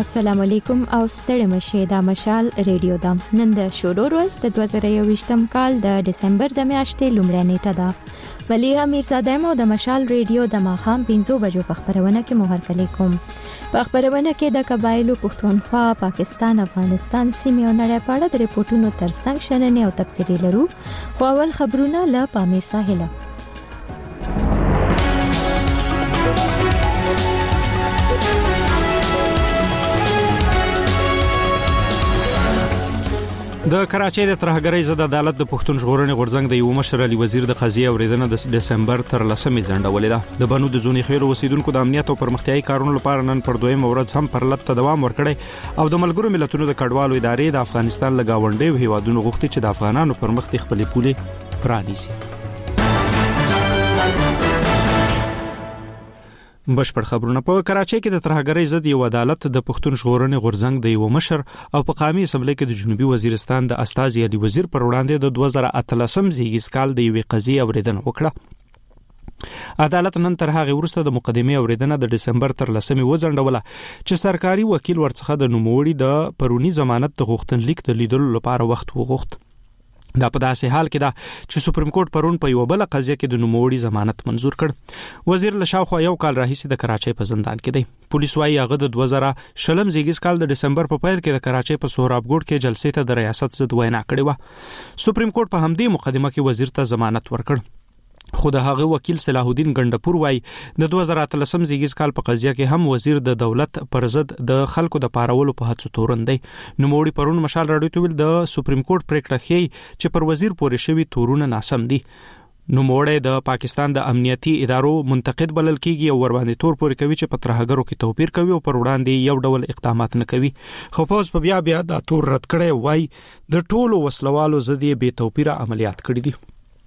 السلام علیکم او ستړي مشه د مشال ریډیو د نن د شروع ورځ د 2021م کال د دسمبر د میاشتې لومړۍ نیټه ده. مليحه میرزاده مو د مشال ریډیو د ماخام 5 بجو په خبرونه کې مهرکلی کوم. په خبرونه کې د قبایلو پښتونخوا، پاکستان، افغانستان سیمې او نړۍ په اړه د ریپورتونو ترڅنګ شننې او تبصرې لرو. خو اول خبرونه له پامیر ساحله. د کراچۍ د ترهګرۍ ضد عدالت د پښتون ژغورنې غورځنګ د یو مشر علي وزیر د قضیې اوریدنه د دسمبر تر 10مې ځنډولې ده. د بنو د زونی خیر اوسیدونکو د امنیت او پرمختیايي کارونو لپاره نن پر دویم ورځ هم پر لټ دوام ورکړی او د ملګرو ملتونو د کډوالو ادارې د افغانستان له گاونډیو هیوادونو غوښتي چې د افغانانو پر مخ خپلې پولې پرانیسي. بشپړ خبرونه. په کراچۍ کې د ترهګرۍ ضد یو عدالت د پښتون ژغورنې غورځنګ د یو مشر او په قومي اسمبلی کې د جنوبي وزیرستان د استاذ علي وزیر پر وړاندې د 2018 زیږیز کال د یوې قضیې اوریدنه وکړه. عدالت نن تر هغه وروسته د مقدمې اوریدنه د دسمبر تر 10مې وځنډوله چې سرکاري وکیل ورڅخه د نوموړي د پرونی ضمانت د غوښتنلیک د لیدلو لپاره وخت وغوښت. دا په داسې حال کې ده چې سپریم کورټ پرون په یو بل قضیه کې د نوموړي ضمانت منزور کړ. وزیر له شاوخوا یو کال راهیسې د کراچۍ په زندان کې دی. پولیس وايي هغه د 2020 زیږیز کال د دسمبر په پیل کې د کراچۍ په سهرابګوډ کې جلسې ته د ریاست ضد وینا کړې و. سپریم کورټ په همدې مقدمه کې وزیر ته ضمانت ورکړ. خو د هغه وکیل صلاح الدین ګندپور وايي د 2018 زیږیز کال په قضیه کې هم وزیر د دولت پر ضد د خلکو د پارولو په هڅو تورن دی. نوموړي پرون مشال راډیو ته ویل د سپریم کورټ پریکړه ښیي چې پر وزیر پورې شوی تورونه ناسم دي. نوموړي د پاکستان د امنیتي ادارو منتقد بلل کیږي او ور باندې تور پورې کوي چې په ترهګرو کې توپیر کوي او پر وړاندې یو ډول اقدامات نه کوي. خو پوز په بیا د تور رد کړي وای د ټولو وسلوالو ضد بے توپیره عملیات کړي دي.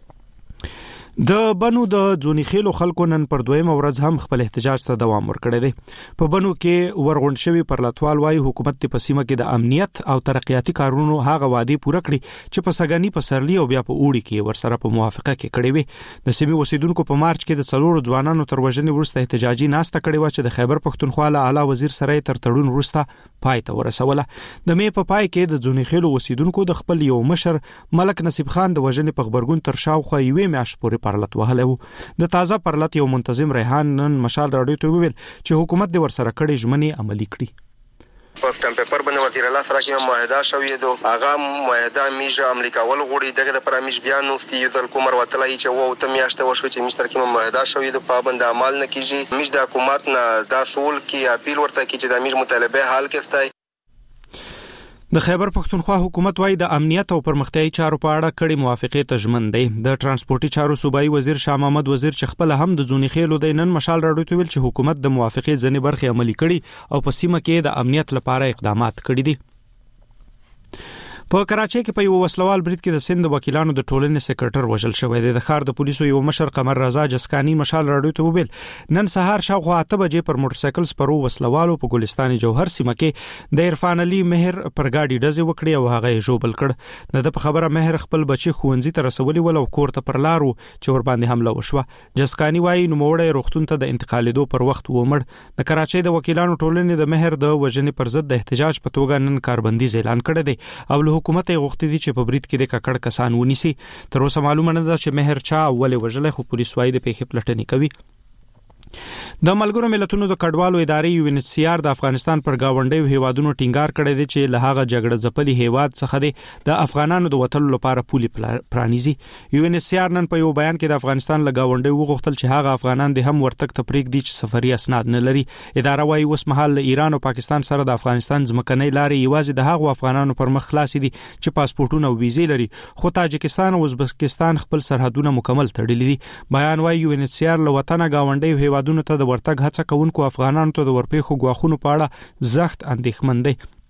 د بنو د زونی خیلو خلکو نن پر دویم ورځ هم خپل احتجاج ته دوام ورکړی دی. په بنو کې ورغون شوی پرلاتوال وايي حکومت په سیمه کې د امنیت او ترقیاتي کارونو هغه وعده پوره کړي چې په سګانی په سرلی او بیا په اوړي کې ورسره په موافقه کې کړي وي. د سیمې اوسیدونکو په مارچ کې د څلورو ځوانانو تر وژنې وروسته احتجاجي ناسته کړې و چې د خیبر پښتونخوا له اعلی وزیر سره تر تړون وروسته پای ته ورسوله. د مې په پای کې د زونی خیلو اوسیدونکو د خپل یو مشر ملک نصیب خان د وژنې په خبرګون تر شاوخوا یوې میاشتې پورې پرلط وهلی و. د تازه پرلط یو منتظم ریحان نن مشال راډیو ته ویل چې حکومت د ورسره کړي ژمنې عملي کړي. په سټمپ پیپر باندې وزیر الله سره کې معاهده شوې ده. هغه معاهده میجه عملي کول غوړي دغه د پرمیش بیان نوستي یو ځل کومر وتلای چې وو ته میاشته وشو چې مشتر کې معاهده شوې ده پابند عمل نه کیږي. میج د حکومت نه دا سوال کې اپیل ورته کی چې د میج مطالبه حل کړي. د خیبر پښتونخوا حکومت وايي د امنیت او پرمختیايي چارو په اړه کړي موافقې ته ژمن دی. د ترانسپورتي چارو صوبایي وزیر شاه محمد وزیر چې خپل هم د زونی خیلو د نن مشال راډیو ته ویل چې حکومت د موافقې ځنې برخې عملي کړي او په سیمه کې د امنیت لپاره اقدامات کړي دي. په کراچۍ کې په یو وسلوال برید کې د سند وکیلانو د ټولنې سکرټر وژل شوی دی. د ښار د پولیسو یو مشر قمر رضا جسکانی مشال راډیو ته ویل نن سهار شاوخوا 8 بجې پر موټر سایکل سپرو وسلوالو په ګلستان جوهر سیمه کې د عرفان علي مهر پر گاډي ډزې وکړې او هغه یې ژوبل کړ. د په خبره مهر خپل بچي ښوونځي ته رسولي ول او کور ته پر لارو چې ور باندې حمله وشوه. جسکانی وايي نوموړی روغتون ته د انتقالېدو پر وخت ومړ. د کراچۍ د وکیلانو ټولنې د مهر د وژنې پر ضد د احتجاج په توګه نن کاربندیز اعلان کړی دی او له حکومت یې غوښتي چې په برید کې د ککړ کسان ونیسي. تر اوسه معلومه نه ده چې مهر چا اول وژلای خو پولیس وايي د پیښې پلټنې کوي. د ملګرو ملتونو د کډوالو ادارې UNHCR د افغانستان پر گاونډیو هیوادونو ټینګار کړی دی چې له هغه جګړه ځپلي هیواد څخه د افغانانو د وټلو لپاره پولې پرانیزي. UNHCR نن په یو بیان کې د افغانستان له گاونډیو وغوښتل چې هغه افغانان د هم ورتګ ته پریږدي چې سفري اسناد نه لري. اداره وايي اوس مهال له ایران او پاکستان سره د افغانستان ځمکنۍ لارې یوازې د هغو افغانانو پر مخ خلاصې دي چې پاسپورتونه او ویزې لري. خو تاجکستان او ازبکستان خپل سرحدونه مکمل تړلي دي. بیان وايي UNHCR له وطن گاونډیو هیوادونو ته د ورتګ هڅه کوونکو افغانانو ته د ورپېښو ګواښونو په اړه سخت اندېښمن دی.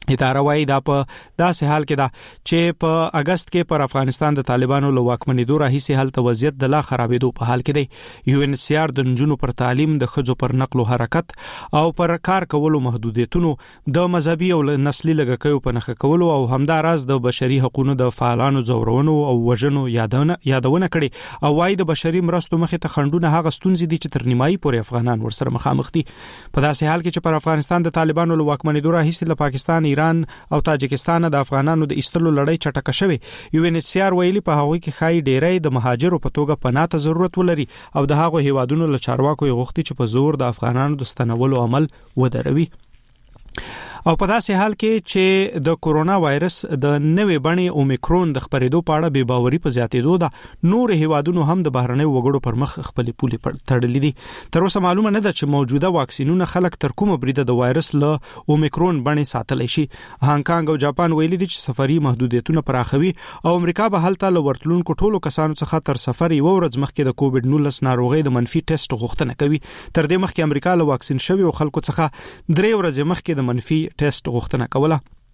اداره وايي دا په داسې حال کې دا چې په اگست کې پر افغانستان د طالبانو له واکمنېدو راهیسې حالت وضعیت د لا خرابېدو په حال کې دی. یو ان ایچ سی آر د نجونو پر تعلیم، د ښځو پر نقل او حرکت او پر کار کولو محدودیتونو، د مذهبي او نسلي لږکیو په نښه کولو او همداراز د بشري حقوقو د فعالانو ځورونو او وژنو یادونه کړي او وايي د بشري مرستو مخې ته خنډونه هغه ستونزې دي چې تر نیمایي پورې افغانان ورسره مخامخ دي. په داسې حال کې چې پر افغانستان د طالبانو له واکمنېدو راهیسې له پاکستان، ایران او تاجکستان د افغانانو د ایستلو لړۍ چټکه شوې. یو ان ایچ سی آر ویلي په هغه کې خای ډیری د مهاجرو په توګه پناه ته ضرورت ولري او د هغو هیوادونو له چارواکو غوښتي چې په زور د افغانانو د ستنولو عمل ودروي. او په داسې حال کې چې د کورونا وایرس د نوې بڼې اومیکرون د خپرېدو په اړه بې باوري په زیاتېدو ده، نور هیوادونو هم د بهرنیو وګړو پر مخ خپل پولې تړلې دي. تر اوسه معلومه نه ده چې موجوده واکسینونه خلک تر کومه بریده د وایرس له اومیکرون بڼې ساتلی شي. هانګ کانګ او جاپان ویلي دي چې سفري محدودیتونه پراخوي او امریکا به هلته له ورتلونکو ټولو کسانو څخه تر سفر یو ورځ مخکې د کووډ 19 ناروغۍ د منفي ټیسټ غوښتنه کوي. تر دې مخکې امریکا له واکسین شوی او خلکو څخه 3 ورځې مخکې د منفي ټیسټ غوښتنه کوله.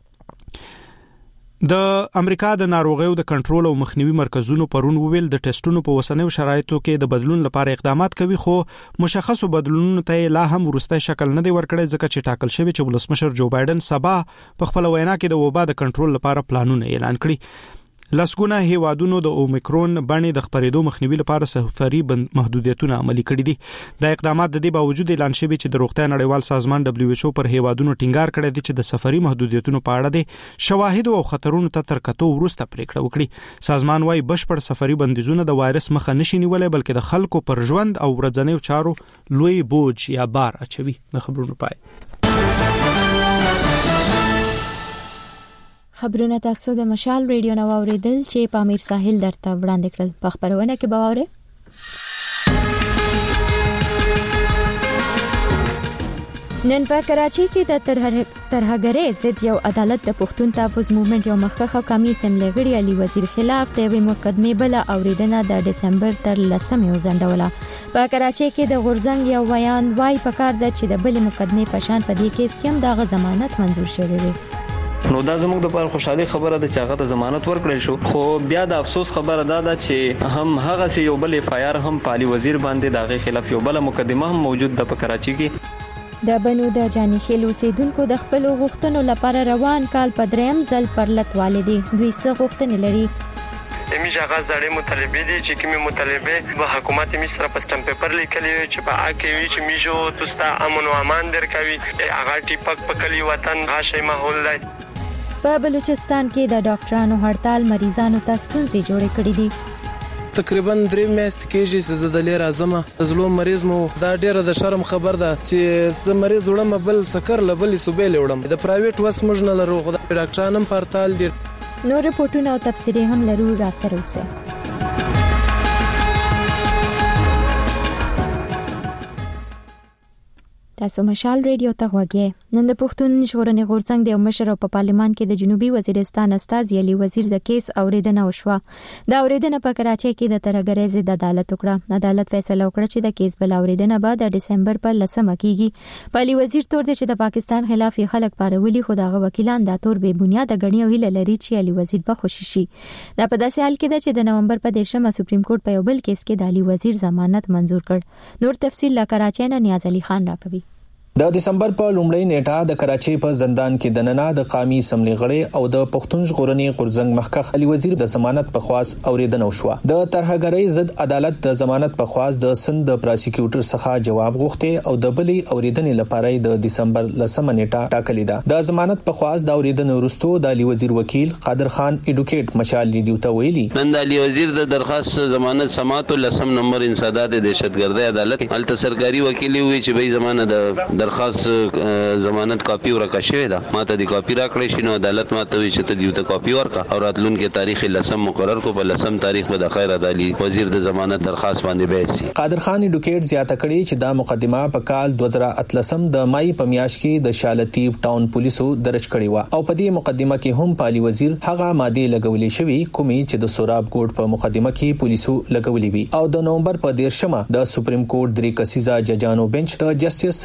د امریکا د ناروغیو د کنټرول او مخنیوي مرکزونو پرون وویل د ټیسټونو په وسنیو شرایطو کې د بدلون لپاره اقدامات کوي، خو مشخصو بدلونونو ته لا هم وروستی شکل نه دی ورکړی ځکه چې ټاکل شوی چې ولسمشر جو بایدن سبا په خپل وینا کې د وبا د کنټرول لپاره پلانونه اعلان کړي. لسګونه هیوادونو د اومیکرون بڼې د خپرېدو مخنیوي لپاره سفري محدودیتونه عملي کړي دي. دا اقدامات د دې باوجود اعلان شوي چې د روغتیا نړیوال سازمان دبليو ایچ او پر هیوادونو ټینګار کړی دی چې د سفري محدودیتونو په اړه د شواهدو او خطرونو ته تر کتو وروسته پریکړه وکړي. سازمان وايي بشپړ سفري بندیزونه د وایرس مخه نشي نیولای بلکې د خلکو پر ژوند او ورځنیو چارو لوی بوج یا بار اچوي. د خبرونو پای. خبرونه تاسو د مشال ریډیو نو اوریدل چې په امیر ساحل درته وړاندې کړل. په خبرونه کې باوره نن په کراچۍ کې د ترهګرۍ ضد یو عدالت د پښتون تحفظ موومېنټ یو مخکخه قومي اسمبلی غړي علي وزیر خلاف د یوې مقدمې بل اوریدنه د دسمبر تر 10 وزنډوله. په کراچۍ کې د غورزنګ یو بیان وايي پکار ده چې د بل مقدمې په شان په دې کیس کې هم د ضمانت منزور شوی وي. نو دا زموږ د لپاره خوشحالي خبره ده چې هغه ته ضمانت ورکړل شو، خو بیا د افسوس خبره ده چې هم هغه سي یو بل فایر هم پالي وزیر باندې دغه خلاف یو بل مقدمه هم موجود ده په کراچۍ کې. د بنو د جاني خیل اوسیدونکو د خپل غوښتنو لپاره روان کال په دریم ځل پرلط والدي دوی څه غوښتنې لري. امیش هغه زړې مطالبه دي چې کومه مطالبه به حکومت مصر په سټمپ پیپر لیکلي چې په اکه وی چې میجو تاسو امن او امان درکوي هغه ټیپک په کلی وطن غاشي ماحول دی. په بلوچستان کې د ډاکټرانو هړتال مریضانو ته ستونزې جوړې کړې دي. تقریبا 3 میاشتې کېږي چې زه د لیر اعظم زلو مریض مو دا ډیره د شرم خبر ده چې زه مریض وړم بل سکر لبل صوبې لوړم د پرایویټ وس موږ نه لرو خو د ډاکټرانو پرتال دي. نو رپورټونه او تفسیرې هم لرو را سره اوسه. تاسو مشال ریډیو ته غوږی. نن د پښتون ژغورنې غورځنګ د مشر په پارلمان کې د جنوبي وزیرستان استازي علي وزیر د کیس اوریدنه وشوه. دا اوریدنه په کراچۍ کې د ترهګرۍ ضد عدالت وکړه. عدالت فیصله وکړه چې د کیس بل اوریدنه به د دسمبر پر 10 کېږي. په علي وزیر تور دي چې د پاکستان خلاف خلک پارولي خو دغه وکیلان دا تور به بنیاد غنی او هله لري چې علي وزیر به خوشی شي. دا په داسې حال کې ده چې د نومبر په 10 سپریم کورټ په یو بل کیس کې د علي وزیر ضمانت منزور کړ. نور تفصیل لا کراچۍ نه نیاز علي خان راکوي. د دسمبر په لومړۍ نیټه د کراچۍ په زندان کې د نننه د قومي اسمبلی غړي او د پښتون ژغورنې غورځنګ مخکخ علي وزیر د ضمانت په خواست اوریدنه وشوه. د ترهګرۍ ضد عدالت د ضمانت په خواست د سند د پراسیکیوټر څخه جواب غوښته او د بلې اوریدنې لپاره د دسمبر 10 نیټه ټاکلې ده. د ضمانت په خواست د اوریدنې وروسته د علي وزیر وکیل قادر خان اډوکیټ مشال ریډیو ته ویلي نن د علي وزیر د درخواست ضمانت سماعت 10 نمبر انسداد دهشتګردۍ عدالت الته سرکاري وکیل وی چې به زمانه د درخواست ضمانت کاپی ورکا شوی دا ماته دی کاپی راکړی شنو عدالت ماته وی چې ته دیوته کاپی ورکا او راتلونکو تاریخ 10 مقرر کو په 10 تاریخ به د خیر عدالي وزیر د ضمانت درخواست باندې بحث. قادر خان اډوکیټ زیاته کړي چې دا مقدمه په کال 2013 د مای په میاشت کې د شالتیب ټاون پولیسو درج کړي و او په دې مقدمه کې هم پالي وزیر هغه ماده لګولې شوی کومې چې د سوراب ګوډ په مقدمه کې پولیسو لګولې وی او د نومبر په 10 د سپریم کورټ درې کسیزه ججانو بنچ د جسټس سردار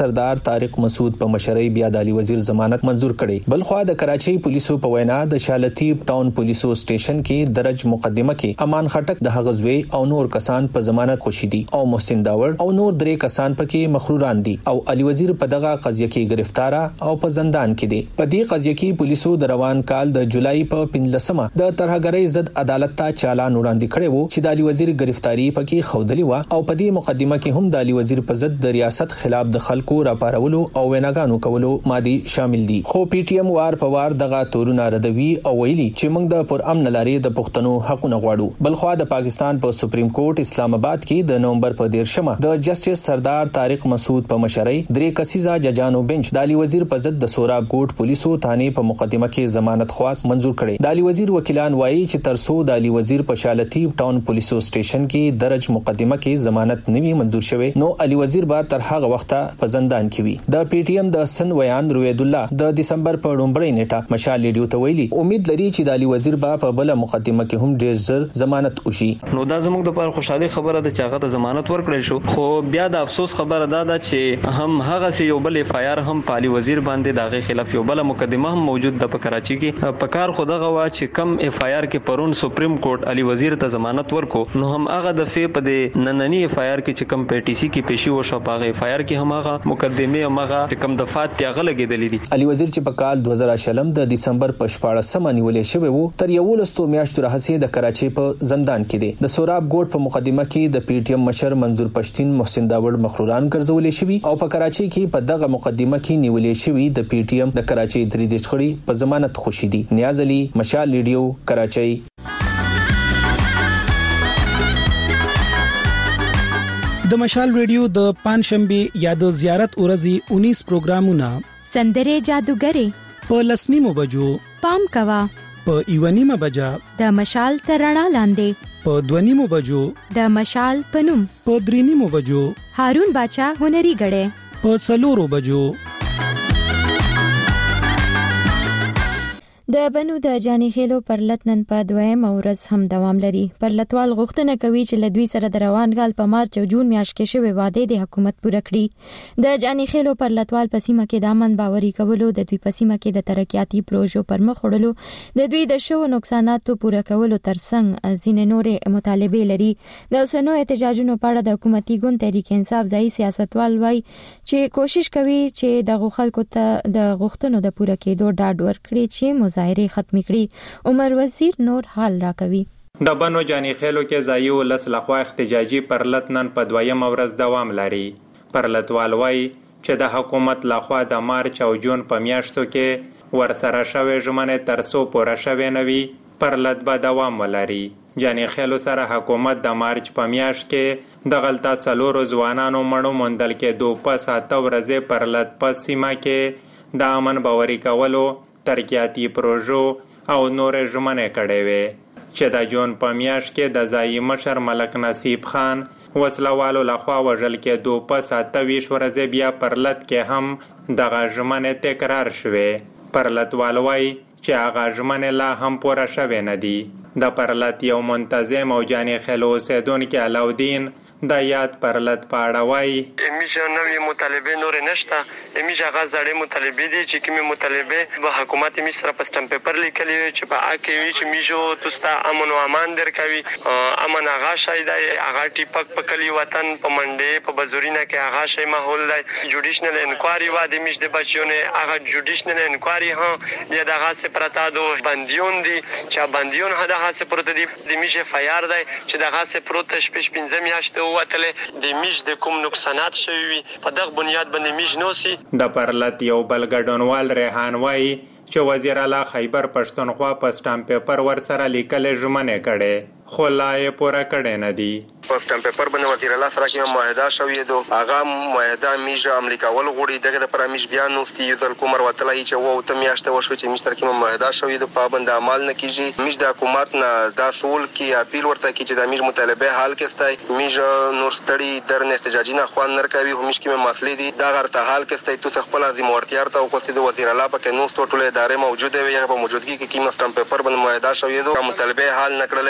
طارق مسعود په مشرۍ بیا د علي وزیر ضمانت منزور کړي. بل خو د کراچۍ پولیسو په وینا د شالتیب ټاون پولیسو سټیشن کې درج مقدمه کې امان خټک د هغزوی او نور کسان په ضمانت خوشي دي او محسن داور او نور 3 کسان پکې مخروران دي او علي وزیر په دغه قضیه کې گرفتار او په زندان کې دي. په دې قضیه کې پولیسو د روان کال د جولای په 15مه د ترهګرۍ ضد عدالت ته چالان وړاندې کړی وو چې د علي وزیر گرفتاری پکې خودلی و او په دې مقدمه کې هم د علي وزیر په ضد د ریاست خلاف د خلکو راپارولو او ویناګانو کولو مادي شامل دي. خو پی ټی ایم وار په وار دغه تورونه ردوي او ویلي چې موږ د پر امن لارې د پښتنو حقونه غواړو. بل خو د پاکستان په سپریم کورټ اسلام آباد کې د نومبر په 13مه د جسټس سردار طارق مسعود په مشرۍ 3 کسیزه ججانو بنچ د علي وزیر په ضد د سوراب ګوټ پولیسو تانه په مقدمه کې ضمانت خواست منزور کړي. د علي وزیر وکیلان وایي چې ترسو د علي وزیر په شالتیب ټاون پولیسو سټیشن کې درج مقدمه کې ضمانت نوي منزور شوی نو علي وزیر به تر هغه وخته په زندان کې وي. د پی ټی ایم د سن ویان روید الله د دسمبر په لومړۍ نیټه مشال ریډیو ته ویلي امید لري چې د علي وزیر په بل مقدمه کې هم ډیر ژر ضمانت وشي. نو دا زموږ د لپاره خوشاله خبره ده چې هغه ته ضمانت ورکړل شو. خو بیا د افسوس خبره ده چې هم هغه سي یو بل اف آی آر هم علي وزیر باندې دغه خلاف یو بل مقدمه هم موجود ده په کراچي کې. په کار خو دغه وا چې کم اف آی آر کې پرون سپریم کورټ علي وزیر ته ضمانت ورکو نو هم هغه د فی په د نننی اف آی آر کې چې کم په ټي سي کې پیشي وشو په اف آی آر کې هم هغه مقدمه هغه کم دفعات ته غلګېدلې دي. علي وزیر چې په کال 2000 د دسمبر په 14مه نیولې شوی وو تر 11 میاشتو راهسي د کراچي په زندان کې دي. د سوراب ګوټ په مقدمه کې د پی ټی ایم مشر منظور پښتين محسن داور مخروران ګرځولې شوی او په کراچي کې په دغه مقدمه کې نیولې شوی د پی ټی ایم د کراچي 3 دیشخړي په ضمانت خوشي دي. نیاز علي مشال ریډیو کراچي. د مشال ریډیو د پنځشنبه یا د زیارت ورځې 19 پروګرامونه سندره جادوګری په لسنیمو بجو پام کوا په ایونیمه بجا د مشال ترڼا لاندې په دونیمو بجو د مشال پنوم په درینیمو بجو هارون باچا هنري غړې په څلورو بجو د بنو د جاني خېلو پر لتنن په دویم ورځ هم دوام لري. پر لتوال غوښتنه کوي چې لدوی سره د روان غال په مارچ او جون میاشت کې شوی واده د حکومت پوره کړي. د جاني خېلو پر لتوال په سیمه کې د امن باوري کولو د دوی په سیمه کې د ترقیاتي پروژو پر مخ وړلو د دوی د شو نقصاناتو پوره کولو ترڅنګ ځینې نورې مطالبه لري. د اوسنو احتجاجونو په اړه د حکومتي ګوند تحریک انصاف ځای سیاستوال وایي چې کوشش کوي چې د خلکو ته د غوښتنو د پوره کېدو ډاډ ورکړي چې ظاهري ختمي کړي. عمر وزیر نور حال راکوي. د بنو جاني خېلو کې ځایو لس لخوا احتجاجي پر لتنن په دویم ورځ دوام لري. پر لتوال وایي چې د حکومت لخوا د مارچ او جون په میاشتو کې ورسره شوی ژمنې ترڅو پوره شوی نه وي پر لت به دوام ولري. جاني خېلو سره حکومت د مارچ په میاشت کې د غلطه څلورو ځوانانو مړو موندل کېدو په 7 ورځې پر لت په سیمه کې د امن باوري کولو ترقیاتي پروژو او نور ژمنې کړې وې چې د جون په میاشت کې د ځایي مشر ملک نصیب خان وسلوالو لخوا وژل کېدو په 27 ورځې بیا پر لت کې هم دغه ژمنې تکرار شوې. پر لتوال وایي چې هغه ژمنې لا هم پوره شوې نه دي. د پر لت یو منتظم او جاني خېلو اوسېدونکی علاودین د یاد پر لت په اړه وایي امیجه نوې مطالبه نور نشته. امیجه هغه زړې مطالبه دي چې کومه مطالبه به حکومت مصر په سټمپ پیپر لیکلي چې په اکه وی چې میجو تاسو امن او امان درکوي. امن هغه شای دی هغه ټیپک په کلی وطن په منډه په بزورینه کې هغه شای ماحول دی. جوډیشنل انکوایري و د میج د بچیونه هغه جوډیشنل انکوایري ها یا دغه سپراتادو بندیون دي چې بندیون هغه سپرات دي د میج فایار دی چې دغه سپروت شپږ 15 میاشتې وتلې د میج د کوم نقصانات شوي وي په دغه بنیاد باندې میج نوسي. د پرلت یو بل ګډونوال ریحان وایي چې وزیر اعلی خیبر پښتونخوا په سټامپ پیپر ور سره لیکل ژمنې کړي خو لا یې پوره کړي نه دي. په سټامپ پیپر باندې وزیر اعلی سره کوم معاهده شوې ده هغه معاهده میج امریکا ول غوړي دغه د پرمیش بیان نوستي یو ځل کومر وتلای چې وو ته میاشته وشو چې مستر کوم معاهده شوې ده پابند عمل نه کیږي. میج د حکومت نه دا سوال کې اپیل ورته کی چې د میج مطالبه حل کېستای میج نور ستړي درن احتجاجي نه خوان نر کوي همیش کې مسلې دي دا غرته حل کېستای تو خپل ازم ورتیار ته او د وزیر اعلی په کې نوستو ټوله ادارې موجوده وي په موجودګي کې کوم سټامپ پیپر باندې معاهده شوې ده مطالبه حل نکړل میج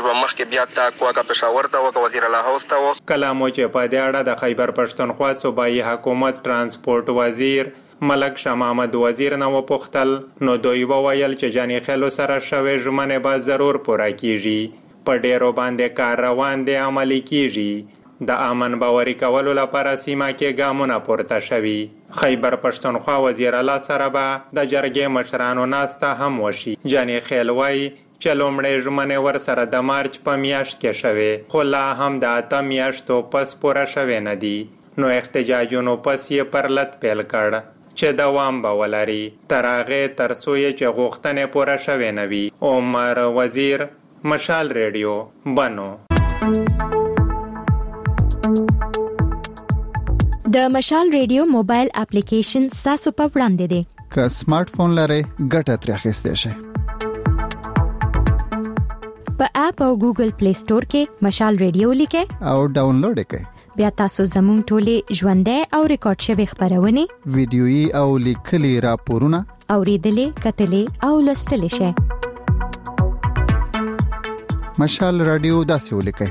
مخکې بیا تاکو کا پېښور ته او وزیر اعلی هاوس ته کلامو چې په دې اړه د خیبر پښتونخوا صوبایي حکومت ترانسپورت وزیر ملک شاه محمد وزیر نو پختل نو دوی وویل چې جاني خلو سره شوه ژمنه به ضرور پوره کیږي په ډیرو باندې کار روان دي عملی کیږي د امن باوري کولو لپاره سیمه کې ګامونه پورته شوي خیبر پښتونخوا وزیر اعلی سره به د جرګې مشرانو ناسته هم وشي جاني خیل وای چې لومړی ژمنه ور سره د مارچ په میاشت کې شوه خو لا هم د 8 میاشتو پس پوره شوه نه دي نو احتجاجونو پس یې پرلط پیل کړ چې دوام به ولري تر هغه تر څو چې غوښتنې پوره شوه نه وي عمر وزیر مشال ریډیو بنو د مشال ریډیو موبایل اپلیکیشن تاسو په وړاندې دی که سمارټ فون لرئ ګټه ترې اخیستی شئ په اپ او ګوګل پلی سٹور کې مشال ریډیو لیکئ او ډاونلوډ کړئ بیا تاسو زموږ ټولې ژوندۍ او ریکارډ شوی خبرونه ویډیويي او لیکلي راپورونه اوریدلې کتلې او لوستلې شئ مشال رادیو داسې ولیکئ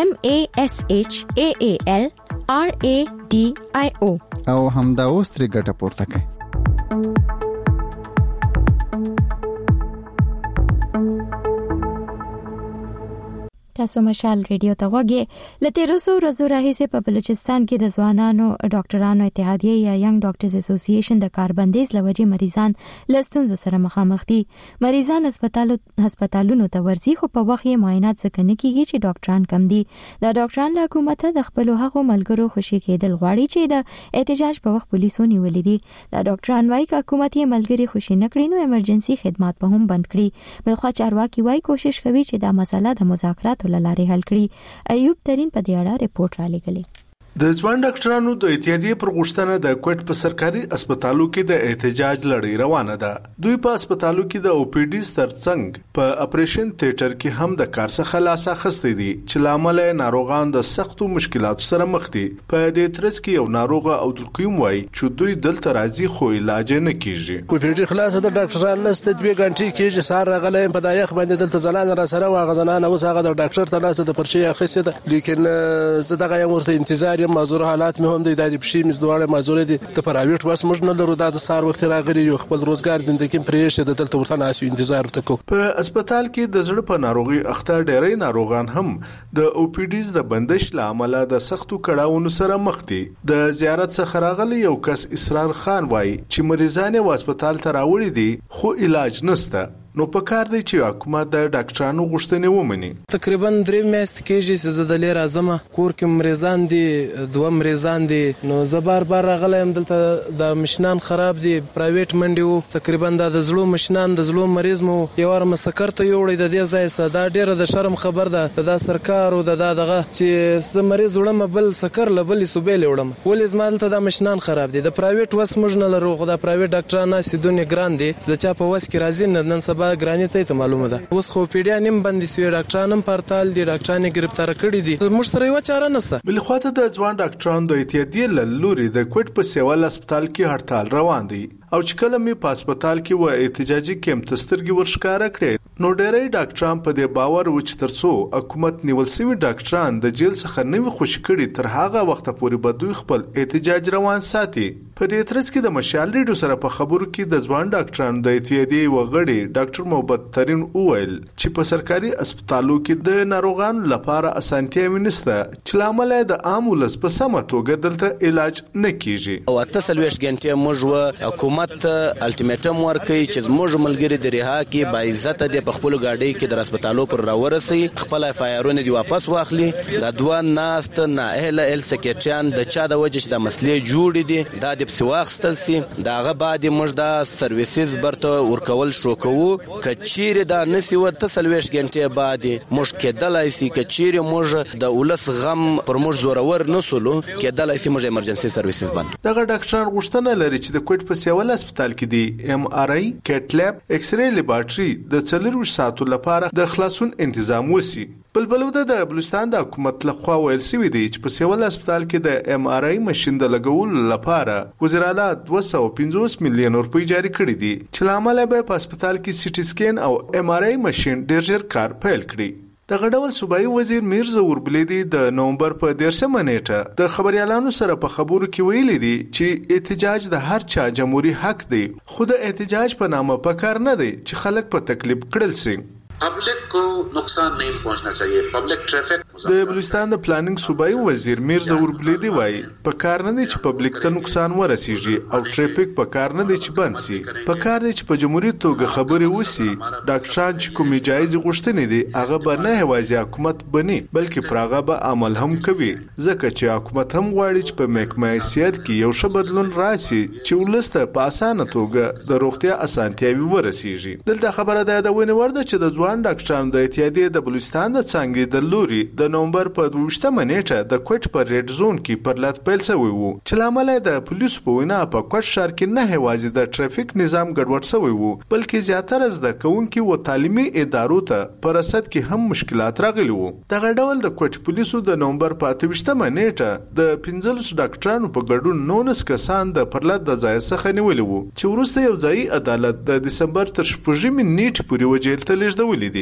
MASHAAL RADIO او همدا اوس ترې ګټه پورته کړئ تاسو مشال ریډیو ته وګورئ لته روسو ورځو راهیسې په بلوچستان کې د ځوانانو ډاکټرانو اتحادیه یا ینګ ډاکټرز اسوسییشن د کاربندیز لوجې مریضان لستونزو سره مخامخ دي مریضان هسپتالونو ته ورځي خو په وخت یې معاینات ځکه نه کیږي چې ډاکټران کم دي د ډاکټران له حکومت د خپل هغو ملګرو خوشي کېدل غواړي چې د احتجاج په وخت پولیسو نیولې دي د ډاکټران وايي چې حکومت یې ملګری خوشي نه کړي نو ایمرجنسي خدمات په هم بند کړي بلخو چارواکي وايي کوشش کوي چې دا مسله د مذاکرات لارې حل کړي ایوب ترين په دې اړه ریپورت را لګلې د ځوان ډاکټرانو د اتحادیې پر غوښتنه د کوټ په سرکاري هسپتالو کې د احتجاج لړۍ روانه ده دوی په هسپتالو کې د او پی ډي ترڅنګ په اپریشن تھیټر کې هم د کار څخه لاس اخیستي دي چې لامل ناروغان د سختو مشکلاتو سره مخ دي په دې ترڅ کې یو ناروغ او دلکوم وای چې دوی دلته راځي خو علاج نه کیږي او پی ډي خلاص د ډاکټرانو لسته 2 غنټې کېږي سار راغلی په دایخ باندې دلته ځلان را سره واغزنانه اوس هغه د ډاکټر ته لاسه د پرچې اخیسته ده لیکن زه دغه یو ورته انتظار معذور حالات مې هم د ادارې پښې مې دوړې معذور دي ته پرایویټ واس موږ نه لرو د سار وخت راغلي یو خپل روزګار زندگی پرېښه د دلته ورته ناسو انتظار وکړو په هسپتال کې د زړه په ناروغي اخته ډېرې ناروغان هم د او پی ډیز د بندش لامل د سختو کړهونو سره مخ دي د زیارت څخه راغلي یو کس اسرار خان وای چې مریضان یې هسپتال ته راوړي دي خو علاج نشته نو په کار دی چې حکومت د ډاکټرانو غوښتنې ومني تقریبا 3 میاشتې کېږي چې زه د لیر اعظم کور کې مریضان دي 2 مریضان دي نو زه بار راغلم دلته د مشنان خراب دي پرایویټ منډي وو تقریبا د زړو مشنان د زړو مریض مو یو ور مسکر ته یوړې د دې ځای سره دا ډیره د شرم خبر ده د سرکار او دغه چې زه مریض وړم بل سکر لبل صوبې وړم ولې زما دلته د مشنان خراب دي د پرایویټ وس موږ نه لرو خو د پرایویټ ډاکټرانو سیدونه ګران دي د چا په وس کې راځي نن سبا ګرانی ته معلومه ده اوس خو پیډیا نیم بندي سوی ډاکټرانم پرتال دي ډاکټرانو گرفتار کړي دي موږ سره یو چاره نشته بل خواته د ځوان ډاکټرانو د اتحادیې لوري د کوټ په سیوال هسپتال کې هړتال روان دي او چې کله می په هسپتال کې و احتجاجي کیمپ تسترګي ورشکاره کړي نو ډېرې ډاکټران په دې باور و چې ترڅو حکومت نیول سوي ډاکټران د جیل څخه نوي خوشی کړي تر هغه وخت پورې به دوی خپل احتجاج روان ساتي په دې ترڅ کې د مشال ریډیو سره په خبرو کې د ځوان ډاکټرانو د اتحادیې وغړي ډاکټر محمد ترين وویل چې په سرکاري هسپتالو کې د ناروغانو لپاره اسانتیا ونسته چې لامل د عام ولس په سمه توګه دلته علاج نه کیږي او 48 غنټې موږ حکومت الټیمیټم ورکړي چې موږ ملګری د رها کې با عزت د خپل گاډي کې د هسپتالو پر راورسي خپل فایرونه دی واپس واخلي د دوان ناست نه اهل ال سکیټریان د چا د وجه د مسلې جوړې دي د بسواخستل سي داغه بعد موږ د سرویسز برته ورکول شو کوو کچیر د نسی و تسلويش غنټه بعد موږ کېدلای سي کچیر موږ د ولس غم پر موږ زورور نسلو کېدلای سي موږ ایمرجنسي سرویسز بند دغه ډاکټران غوښتنه لري چې د کوټ په سیول هسپتال کې دی ام ار آی کټ لیب ایکس ری لیبارټري د 4 ساعتو لپاره د خلاصون تنظیم وسی بلبلو د بلوچستان د حکومت لخوا ویل سوي دی چې په سیول هسپتال کې د ام ار آی ماشين د لګول لپاره وزیر اعلی 250 میلیون روپۍ جاری کړي دي چې لامل به په هسپتال کې سي ټي سکین او ام ار آی ماشين ډیر ژر کار پیل کړي دغه ډول صوبایي وزیر میرزا اوربلیدي د نومبر په 13 نیټه د خبريالانو سره په خبرو کې ویلي دي چې احتجاج د هر چا جمهوریت حق دی، خو د احتجاج په نامه پکار نه دی چې خلک په تکلیف کړل شي. پبلک کو نقصان نہیں پہنچنا چاہیے. پبلک ټریفک د بلوچستان د پلانینګ صوبایي وزیر میرزا اوربلیدي وایي پکار نه دی چې پبلک ته نقصان ورسیږي او ټریفک پکار نه دی چې بند شي. پکار دی چې په جمهوریت توګه خبرې وسی. ډاکټران چې کومې جایزې غوښتنې دي هغه به نه یوازې حکومت بني بلکې پر هغه به عمل هم کوي، ځکه چې حکومت هم غواړي چې په محکمه صحت کې یو ښه بدلون راشي چې ولس ته په اسانه توګه د روغتیا اسانتیاوي ورسیږي. دلته خبره ده د ونې ورده چې د ځوان ډاکټرانو د اتحادیې د بلوچستان د څانګې د لوري د نومبر په 22 نیټه د کوټ په ریډ زون کې پرلط پیل شوی وو چې لامل د پولیسو په وینا په کوټ ښار کې نه هوازي د ټریفیک نظام ګډوډ شوی وو بلکې زیاتره زده کوونکي او تعلیمي ادارو ته په رصد کې هم مشکلات راغلي وو. دغه ډول د کوټ پولیسو د نومبر په 28 نیټه د 15 ډاکټرانو په ګډون 19 کسان د پرلط د ځای څخه نیولي وو چې وروسته یو ځای عدالت د دسمبر تر 16 نیټې پورې وجیل ته لیږدولي دي.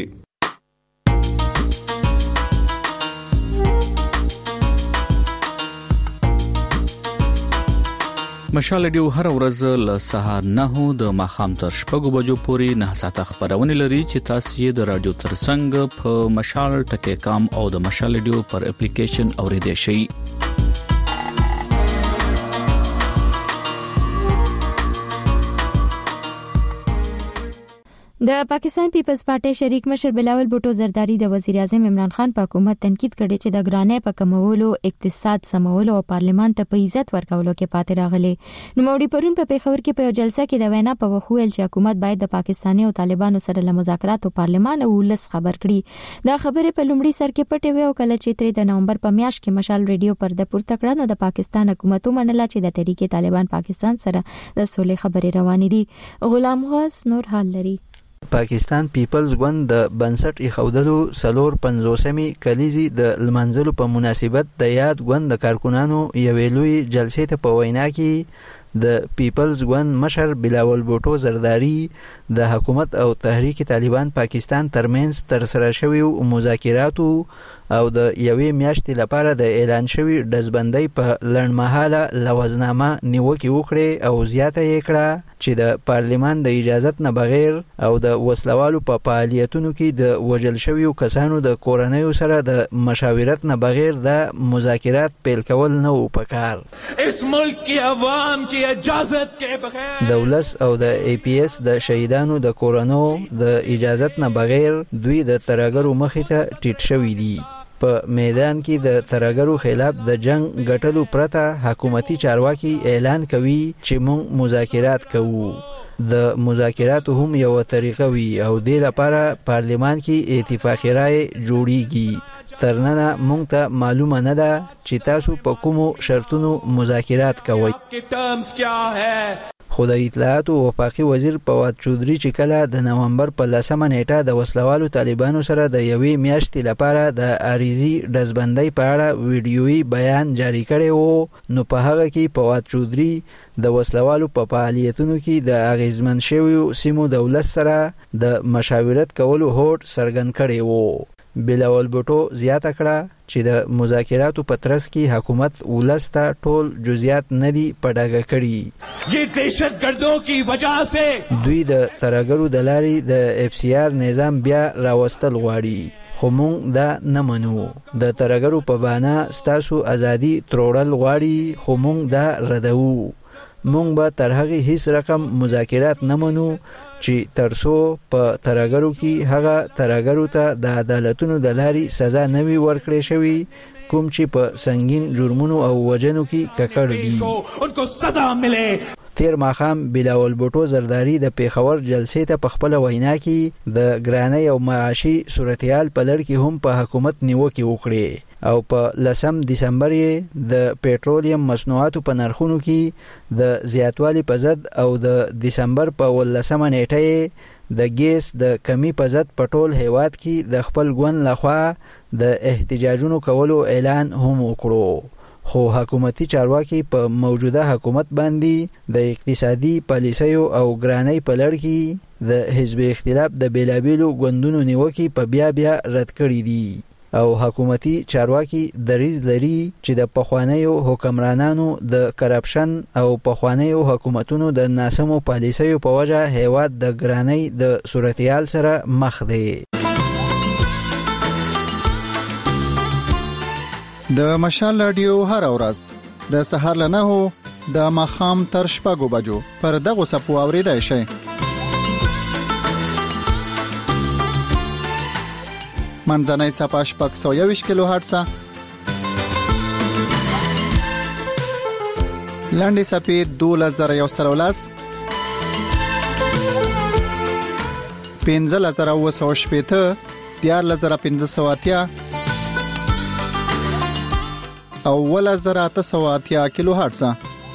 مشال ریډیو هر ورځ له سهار 9 د ماښام تر 6 بجو پورې 9 ساعته خبرونه لري چې تاسو یې د رادیو ترڅنګ په مشال ټکی کام او د مشال ریډیو پر اپلیکیشن اوریدئ شئ. د پاکستان پیپلز پارټي شریک مشر بلاول بوټو زرداری د وزیر اعظم عمران خان په حکومت تنقید کړي چې د ګرانۍ په کمولو، اقتصاد سمولو او پارلمان ته په عزت ورکولو کې پاتې راغلي. نو موري پرون په پیښور کې په یو جلسه کې د وینا په وخویل چې حکومت باید د پاکستاني او طالبانو سره له مذاکراتو پارلمان او ولس خبر کړي. دا خبره په لومړي سر کې پټه وی او کله چې 3 د نومبر په میاشت کې مشال ریډیو پر د پورته کړه نو د پاکستان حکومت ومنله چې د تحریک طالبان پاکستان سره د سولې خبرې روانې دي. غلام غاس نور حال لري. پاکستان پیپلز ګوند د بنسټ ایښودلو 450مې کلیزې د لمانځلو په مناسبت د یاد ګوند د کارکونانو یوې لوی جلسې ته په وینا کې د پیپلز ګوند مشر بلاول بوټو زرداری د حکومت او تحریک طالبان پاکستان ترمنځ ترسره شویو مذاکراتو او د یوې میاشتې لپاره د اعلان شوی ډزبندۍ په لنډمهاله لوزنامه نیوکې وکړې او زیاته یې کړه چې د پارلمان د اجازت نه بغیر او د وسلوالو په فعالیتونو کې د وژل شویو کسانو د کورنیو سره د مشاورت نه بغیر د مذاکرات پیل کول نه و پکار. اس ملک کی عوام کی اجازت کے بغیر د ولس او د ای پی ایس د شهیدانو د کورنو د اجازت نه بغیر دوی د ترهګرو مخې ته ټیټ شوي دي. په میدان کې د ترهګرو خلاف د جنگ ګټلو پرته حکومتي چارواکي اعلان کوي چې موږ مذاکرات کوو. د مذاکراتو هم یو طریقه وي او د لپاره پارلمان کې اتفاقی رائے جوړیږي. ترننه موږ ته معلومه نه ده چې تاسو په کومو شرطونو مذاکرات کوئ. خو د اطلاعاتو وفاقي وزیر فواد چودري چې کله د نومبر په 10 نیټه د وسلوالو طالبانو سره د یوې میاشتې لپاره د عارضي ډزبندۍ په اړه ویډیويي بیان جاری کړی وو نو په هغه کې فواد چودري د وسلوالو په فعالیتونو کې د اغیزمن شویو سیمو د ولس سره د مشاورت کولو هوډ څرګند کړی وو. بلاول بوټو زیاته کړه چې د مذاکراتو په ترڅ کې حکومت ولس ته ټول جزئیات نه دي په ډاګه کړي. یہ دهشتګردوں کی وجہ سے دوی د ترهګرو د لارې د اف سی آر نظام بیا راوستل غواړي خو مونږ دا نه منو. د ترهګرو په بهانه ستاسو ازادي تروړل غواړي خو مونږ دا ردوو. مونږ به تر هغې هیڅ رقم مذاکرات نه منو چې ترڅو په ترهګرو کې هغه ترهګرو ته د عدالتونو د لارې سزا نه وي ورکړې شوي کوم چې په سنگین جرمونو او وژنو کې ککړ دي. تیر ماښام بلاول بوټو زرداری د پیښور جلسې ته په خپله وینا کې د ګرانۍ او معاشي صورتحال په لړ کې هم په حکومت نیوکې وکړې او په 10 دسمبر یې د پېټرولیم مصنوعاتو په نرخونو کې د زیاتوالي په ضد او د دسمبر په 18 نیټه د ګیس د کمی په ضد په ټول هیواد کې د خپل ګوند لخوا د احتجاجونو کولو اعلان هم وکړو. خو حکومتي چارواکي په موجوده حکومت باندې د اقتصادي پالیسیو او ګرانۍ په لړ کې د حزب اختلاف د بیلابیلو ګوندونو نیوکې په بیا رد کړي دي او حکومتي چارواکي دریځ لري چې د پخوانیو حکمرانانو د کرپشن او پخوانیو حکومتونو د ناسمو پالیسیو په وجه هیواد د ګرانۍ د صورتحال سره مخ دی. د مشال رادیو هر ورځ د سهار له 9 د ماښام تر 6 بجو پر دغه سپو اوریدای شئ. منځنۍ صفحه 621 کیلو هرتز، لاندې صفحه 2113، 15980، 14580 او 1880 کیلو هرتز.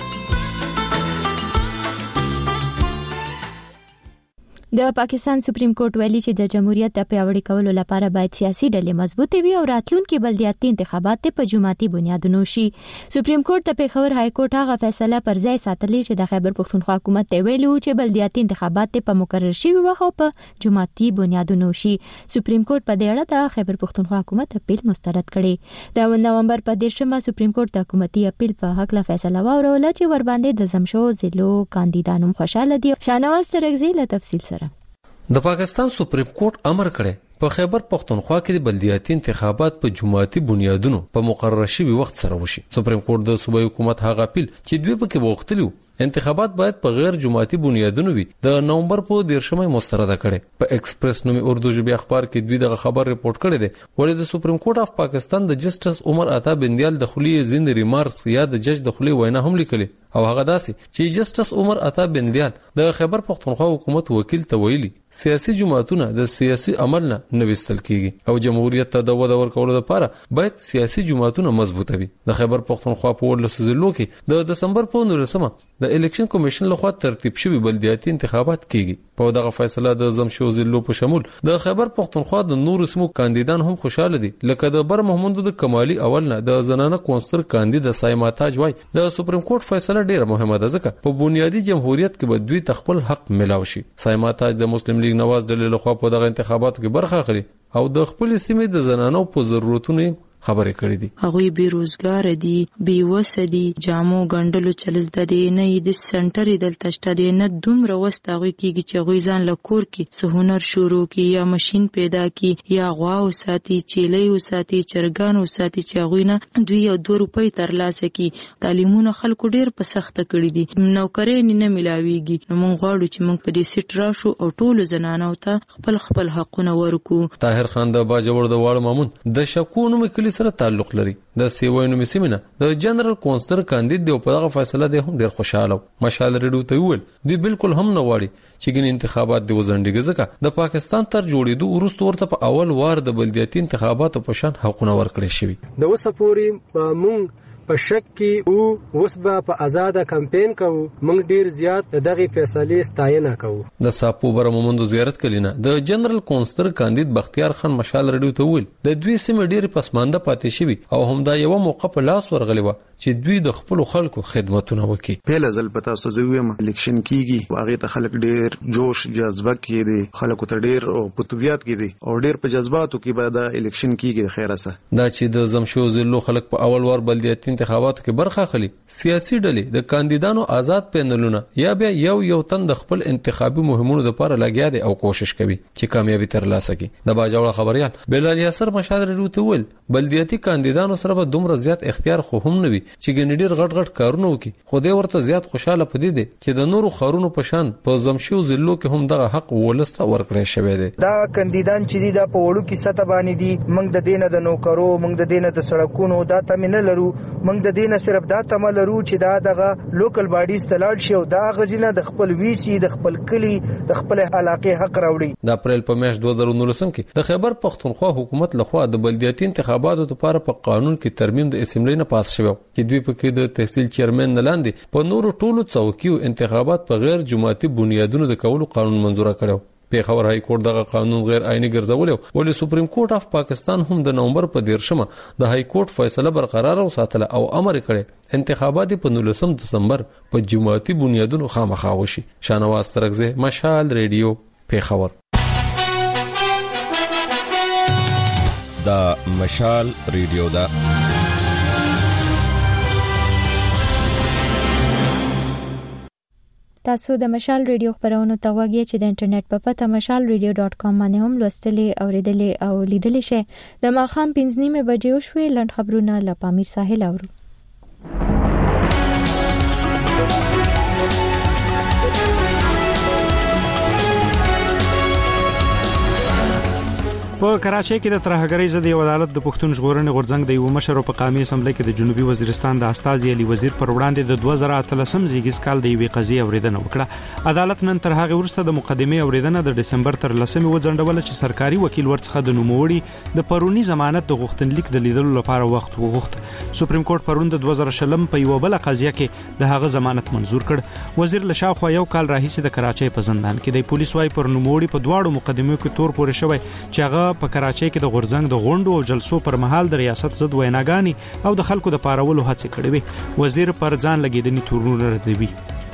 د پاکستان سپریم کورټ ویلي چې د جمهوریت د پیاوړي کولو لپاره باید سیاسي ډلې مضبوطې وي او راتلونکي بلدیاتي انتخابات په جماعتي بنیادونو شي. سپریم کورټ د پیښور های کورټ هغه فیصله پر ځای ساتلې چې د خیبر پښتونخوا حکومت ته ویلو چې بلدیاتي انتخابات په مقرر شوي وخت په جماعتي بنیادونو شي. سپریم کورټ په دې اړه د خیبر پښتونخوا حکومت اپیل مسترد کړي. د نومبر په 10مه سپریم کورټ د حکومتي اپیل په حق لا فیصله واوروله چې ور باندې د زمشو ضلعو کاندیدانو خوشاله دي. شاهنواز ترغزی له تفصیل سره. د پاکستان سپریم کورټ امر کړی په خیبر پښتونخوا کې د بلدیاتي انتخابات په جماعتي بنیادونو په مقرره شوي وخت سره وشي. سپریم کورټ د صوبایي حکومت هغه اپیل چې دوی پکې وغوښتلی انتخابات باید په غیر جماعتي بنیادونو وي د نومبر په 10مه مسترده کړي. په ایکسپریس نومي اردو ژبه اخبار کې دوی دغه خبر ریپورت کړی دی. ولې د سپریم کورټ اف پاکستان د جسټس عمر عطا بندیال د خلی زند ریمارکس یا د جج د خلی وینا هم لیکلي او هغه داسي چې جسټس عمر عطا بندیال د خیبر پښتونخوا حکومت وکیل ته ویلي سیاسي جماعتونه د سیاسي عمل نه نوښتل کیږي او جمهوریت ته د وده ورکولو لپاره باید سیاسي جماعتونه مضبوطه وي. د خیبر پښتونخوا په ولسمشر ضلعو کې د دسمبر په 19مه د الیکشن کمیشن لخوا ترتیب شوی بلدیاتي انتخابات کیږي. په دغه فیصله د زمشو ضلعو په شمول د خیبر پښتونخوا د نورو سیمو کاندیدان هم خوشاله دي لکه د بر محمود د کمالي اول نه د زنانه کونسلر کاندید سایما تاج وای د سپریم کورټ فیصله ډیره مهمه ده ځکه په بنیادی جمهوریت کې به دوی تخپل حق ملاوي شي. سایما تاج د مسلم لیگ نواز ډلې لخوا په دغه انتخاباتو کې برخه اخلي او د خپل سیمې د زنانو په ضرورتونو خبرې کړې دي. هغه بیروزګار دي، بیوسه دي، جامو ګندلو چلز د دې نه د سنټر دلته شته دي نه دومره وستاوي کیږي چې غوي ځان لکور کې سهونر شروع کی یا ماشين پیدا کی یا غوا او ساتي چيلي او ساتي چرګان او ساتي چې غوي نه دوی 2 روپۍ ترلاسه کی. تعلیمونه خلکو ډیر په سخته کړی دي، نوکرې نه ملاويږي. نو مونږ غواړو چې مونږ په دې سیټ راشو او ټول زنانو ته خپل حقونه ورکو. طاهر خان د باجوړ د واړه مامون د شکونو مکلی سره تعلق لري. د سیوینو مسیمنه د جنرال کونسلر کاندید دی په دغه فیصله دی هم ډیر خوشاله. مشال ریډیو ته ویل دی بالکل هم نه واړي چې ګین انتخابات دی وزندګي ځکه د پاکستان تر جوړېدو وروسته ورته په اول وار د بلدیاتي انتخاباتو په شان حقونه ورکړي شوی. د وسپوري مونږ په شک کې او اوس به په آزاد کمپاین کوو. موږ ډیر زیات دغه فیصله ستاینه کوو. د ساپو برمومند زیارت کلینا د جنرال کونسلر کاندید بختیار خان مشال ریډیو ته ویل د دوی سیمه ډیر پسمانده پاتې شوی او همدا یو موقع په لاس ورغلی و چې دوی د خپل خلکو خدماتونه وکړي. په لازل پتا تاسو زویم الیکشن کیږي واغې ته خلک ډیر جوش جذبه کې دي، خلکو ته ډیر او پتوبیات کې دي او ډیر په جذباتو کې بعد الیکشن کیږي. خیره سه دا چې د زمشو ضلعو خلک په اول وار بلدیاتي انتخاباتو کې برخه اخلي. سیاسي ډلې د کاندیدانو آزاد پینلونه یا بیا یو تن د خپل انتخابي مهمونو لپاره لګیا دي او کوشش کوي چې کامیابی ترلاسه کړي. د باجوړ خبريال بلال یاسر مشال ریډیو ته ویل بلدیاتي کاندیدانو سره به دومره زیات اختیار خو هم نه وي چې ګنډیر غټ کارونه وکي. خو دې ورته زیات خوشاله پدې دي چې د نورو خارونو په شان په زمشو ضلعو کې هم دغه حق ولسته ورکړی شوی دی. دا کاندیدان چې دي دا په وړو کې سطح باندې دي. موږ د دینه د نوکرو، موږ د دینه د سړکونو دا تامین لرو. موږ د دینه صرف دا تمه لرو چې دا دغه لوکل باډیز تلاړ شي او دا غزینه د خپل ویسي د خپل کلی د خپل علاقې حق راوړي. د اپریل په میاشت 2019 کې د خیبر پښتونخوا حکومت لخوا د بلدیاتي انتخاباتو لپاره په قانون کې ترمیم د اسمبلی نه پاس شوی چې دوی په کې د تحصیل چیرمن نه لاندې په نورو ټولو څوکیو انتخابات په غیر جماعتي بنیادونو د کولو قانون منزور کړو. پیښور های کورټ دغه قانون غیر آئینی ګرځولی ولې سپریم کورټ اف پاکستان هم د نومبر په 13 د های کورټ فیصله برقرار وساتله او امر کړی انتخابات په 19 دسمبر په جماعتي بنیادونو خامخا وشي. شانواز ترغزه، مشال ریډیو، پیښور. دا مشال ریډیو دا تاسو د مشال ریډیو خبرونو ته وګورئ چې د انټرنیټ په پته mashalradio.com باندې هم لوستلې اوریدلې او لیدلې شئ. د ماخام 5:30 بجې شوې لند خبرونه له پامیر ساحل اورو. په کراچۍ کې د ترهګرۍ ضد یو عدالت د پښتون ژغورنې غورځنګ د یو مشر په قومي اسمبلی کې د جنوبي وزیرستان د استازي علي وزیر پر وړاندې د 2013 زیږیز کال د یوې قضیې اوریدنه وکړه. عدالت نن تر هغه وروسته د مقدمې اوریدنه د دسمبر تر 10 وځنډول چې سرکاري وکیل ورڅخه د نوموړي د پرونی ضمانت د غوښتنلیک د لیدلو لپاره وخت وغوښت. سپریم کورټ پرون د 2000 په یو بل قضیه کې د هغه ضمانت منزور کړ. وزیر له شاوخوا یو کال راهیسې د کراچۍ په زندان کې دی. پولیس وايي پر نوموړي په دواړو مقدمو کې تور پورې شوی چې هغه په کراچۍ کې د غورځنګ د غونډو او جلسو پر مهال د ریاست ضد ویناګانی او د خلکو د پارولو هڅې کړې وي. وزیر پر ځان لګیدنی تورونه ردوي.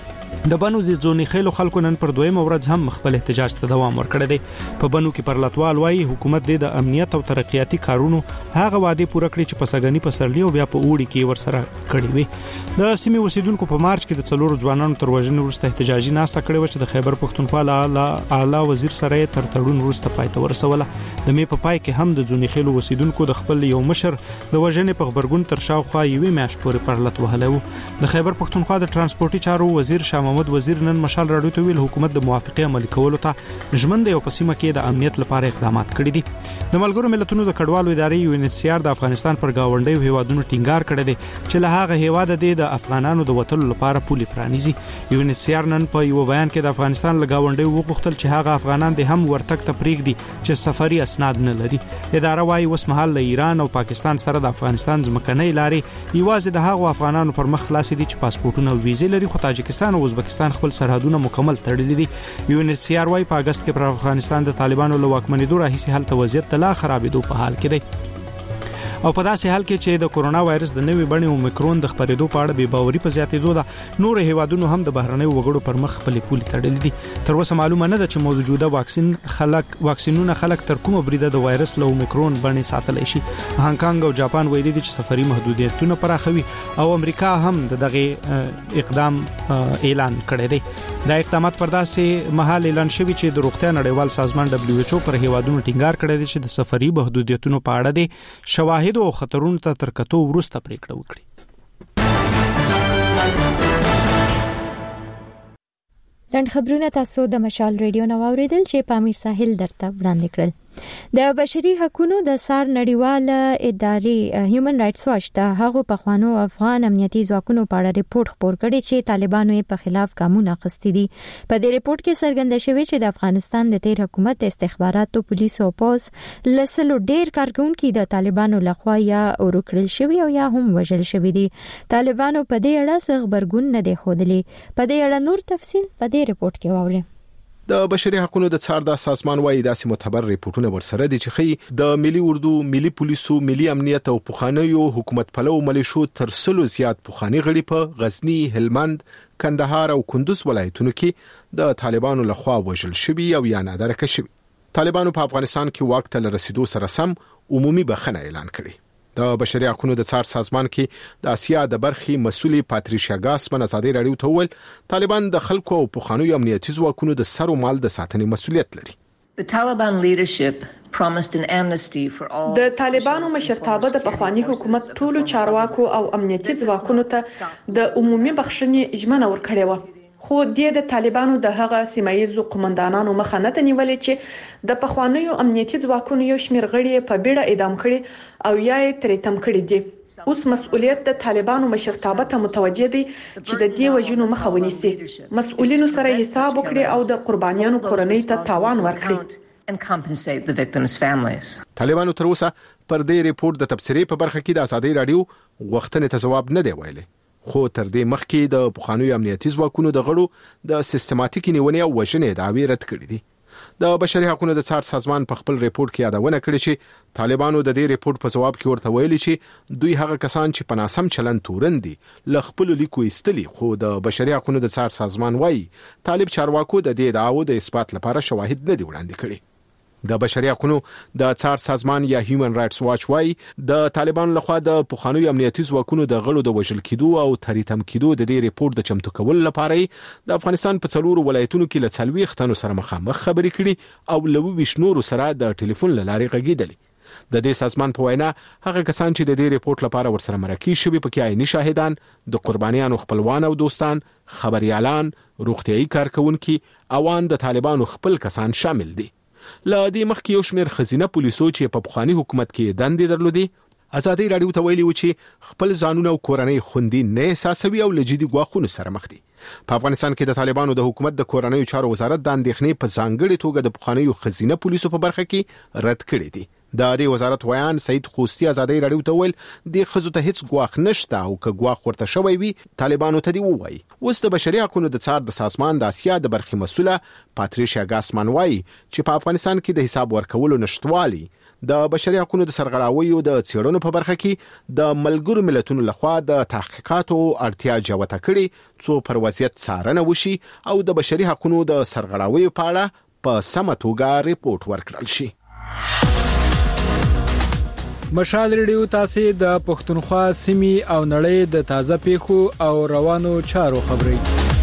د بنو د ځونی خېلو خلکو نن پر دویمه ورځ هم خپل احتجاج ته دوام ورکړی دی. په بنو کې پر لټوال وايي حکومت د امنیت او ترقیاتي کارونو هغه وعده پوره کړې چې په سګنی په سرلی او بیا په اوړي کې ورسره کړی وي. د سیمې اوسیدونکو په مارچ کې د څلورو ځوانانو تر وژنې وروسته احتجاجي ناسته کړې و چې د خیبر پښتونخوا اعلی وزیر سره تر تړون وروسته پای ته ورسوله. د مې په پای کې هم د ځونی خېلو اوسیدونکو د خپل یو مشر د وژنې په خبرګون تر شاوخوا یوې میاشتې پورې پر لټ وهلی و. د خیبر پښتونخوا د ترانسپورتي چارو وزیر شاه محمد وزیر نن مشال راډیو ته ویل حکومت د موافقه عملي کولو ته ژمن دی او په سیمه کې د امنیت لپاره اقدامات کړي دي. د ملګرو ملتونو د کډوالو ادارې UNHCR د افغانستان پر گاونډیو هیوادونو ټینګار کړی دی چې له هغه هیواد د افغانانو د وټلو لپاره پولي پرانیزي. UNHCR نن په یو بیان کې د افغانستان له گاونډیو وغوښتل چې هغه افغانان د هم ورتګ ته پریږدي چې سفري اسناد نه لري. اداره وايي اوس مهال له ایران او پاکستان سره د افغانستان ځمکنۍ لارې یوازې د هغو افغانانو پر مخ خلاص دي چې پاسپورتونه او ویزې لري، خو تاجکستان او ازبکستان خپل سرحدونه مکمل تړلي دي. UNHCR وايي په اگست کې پر افغانستان د طالبانو له واکمنېدو راهیسې حالت وضعیت لا خرابېدو په حال کې دی. او په داسې حال کې چې د کورونا وایرس د نوې بڼې اومیکرون د خپرېدو په اړه بې باوري په زیاتېدو ده، نور هیوادونو هم د بهرنیو وګړو پر مخ خپل پولي تړلې دي. تر اوسه معلومه نه ده چې موجوده واکسینونه خلک تر کومه بریده د وایرس له اومیکرون بڼې ساتلی شي. هانګکانګ او جاپان ویلي دي چې سفري محدودیتونه پراخوي او امریکا هم دغه اقدام اعلان کړی دی. دا اقدامات پر داسې مهال اعلان شوي چې د روغتیا نړیوال سازمان WHO پر هیوادونو ټینګار کړی دی چې د سفري محدودیتونو په اړه د شواهد او خطرونو ته تر کتو وروسته پریکړه وکړي. نن خبرونه تاسو د مشال ریډیو نو اوریدل چې پامیر ساحل درته وړاندې کړل. د بشري حقوقو د سار نړیواله ادارې هیومن رائټس واچ د هغو پخوانو افغان امنیتي ځواکونو په اړه ریپورت خپور کړی چې طالبانو په خلاف ګامونه اخیستي دي. په دې ریپورت کې څرګنده شوی چې د افغانستان د تیر حکومت د استخباراتو پولیسو او پوز لسلو ډیر کارکونکو د طالبانو لخوا یا ورکړل شوی او یا هم وژل شوی دي. طالبانو په دې اړه څه خبرګون نه دی ښودلی. په دې اړه نور تفصیل په دې ریپورت کې واورئ. د بشري حقوقو د څار د سازمان وايي داسې معتبر ریپورتونه ورسره دي چې خي د ملي اردو، ملي پولیسو، ملي امنیت او پخوانیو حکومت پلو ملیشو تر سلو زیات پخوانی غړي په غزنی، هلمند، کندهار او کندوز ولایتونو کې د طالبانو لخوا وژل شوي او یا نادرکه شوي. طالبانو په افغانستان کې واک ته رسیدو سره سم عمومي بخښنه اعلان کړې. د بشري حقوقو د څار سازمان کې د اسیا د برخي مسؤلي پاتریشیا ګاسمن ازادي راډیو ته وویل طالبان د خلکو او پخوانیو امنیتي ځواکونو د سر او مال د ساتنې مسؤلیت لري. The Taliban leadership promised an amnesty for all. د طالبانو مشرتابه د پخوانی حکومت ټولو چارواکو او امنیتي ځواکونو ته د عمومي بخښنې ژمنه ورکړې و. خو د طالبانو د هغه سیمایي قومندانانو مخه نه نیولې چې د پخوانیو امنیتي ځواکونو یو شمېر غړي په بیړه اعدام کړي او یا یې ترې تم کړي دي. اوس مسؤلیت د طالبانو مشرتابه ته متوجه دی چې د دې وژنو مخه ونیسي، مسؤلینو سره حساب وکړي او د قربانیانو کورنۍ ته تاوان ورکړي. and compensate the victims' families. طالبانو تر اوسه پر دې ریپورت د تبصرې په برخه کې د ازادي راډیو غوښتنې ته جواب نه دی ویلي. خو تر دې مخکې د پخوانیو امنیتي ځواکونو د غړو د سیستماتیک نیونې او وژنې دعوی رد کړې دي. د بشري حقوقو د څار سازمان په خپل ریپورت کې یادونه کړې چې طالبانو د دې ریپورت په جواب کې ورته ویلي چې دوی هغه کسان چې په ناسم چلند تورندي ل خپل لیکو ایستلي، خو د بشري حقوقو د څار سازمان وایي طالب چارواکو د دې دعوو د اثبات لپاره شواهد نه دی وړاندې کړي. د بشري حقوقو د څار سازمان یا هیومن رائټس واچ وايي د طالبانو لخوا د پخوانیو امنیتي ځواکونو د غړو د وژل کېدو او تریتم کېدو د دې ریپورت د چمتو کولو لپاره د افغانستان په 4 ولایتونو کې له 40 تنو سره مخامخ خبرې کړي او له 20 نورو سره د ټلیفون لارې غږیدلې. د دې سازمان په وینا هغه کسان چې د دې ریپورت لپاره ورسره مرکه شوي پکې عیني شاهدان، د قربانیانو خپلوان او دوستان، خبريالان، روغتيایي کارکونکي او ان د طالبانو خپل کسان شامل دي. لا دې مخکې یو شمېر خزینه پولیسو چې په پخوانی حکومت کې دندې درلودې ازادي رادیو ته ویلي و چې خپل ځانونه او کورنۍ خوندي نه احساسوي او لجدي ګواښونو سره مخ دي. په افغانستان کې د طالبانو د حکومت د کورنۍ چارو وزارت د اندېښنې په ځانګړي توګه د پخوانیو خزینه پولیسو په برخه کې رد کړې دي. د دې وزارت ویان سید خوستی ازادي رادیو ته ویل د خزو ته هیڅ ګواښ نشته او که ګواښ ورته شوی وي طالبانو ته دی وایي. اوس د بشري حقوقو د څار د سازمان د اسیا د برخې مسوله پاتریشیا ګاسمان وایي چې په افغانستان کې د حساب ورکولو نشټوالي د بشري حقوقو د سرغړاویو د څېړنو په برخه کې د ملګرو ملتونو لخوا د تحقیقاتو اړتیا جوته کړي څو پر وضعیت څارنه وشي او د بشري حقوقو د سرغړاویو په اړه په سمه توګه ریپورت ورکړل شي. مشال ریډیو تاسو د پښتونخوا سیمې او نړۍ د تازه پیښو او روانو چارو خبري.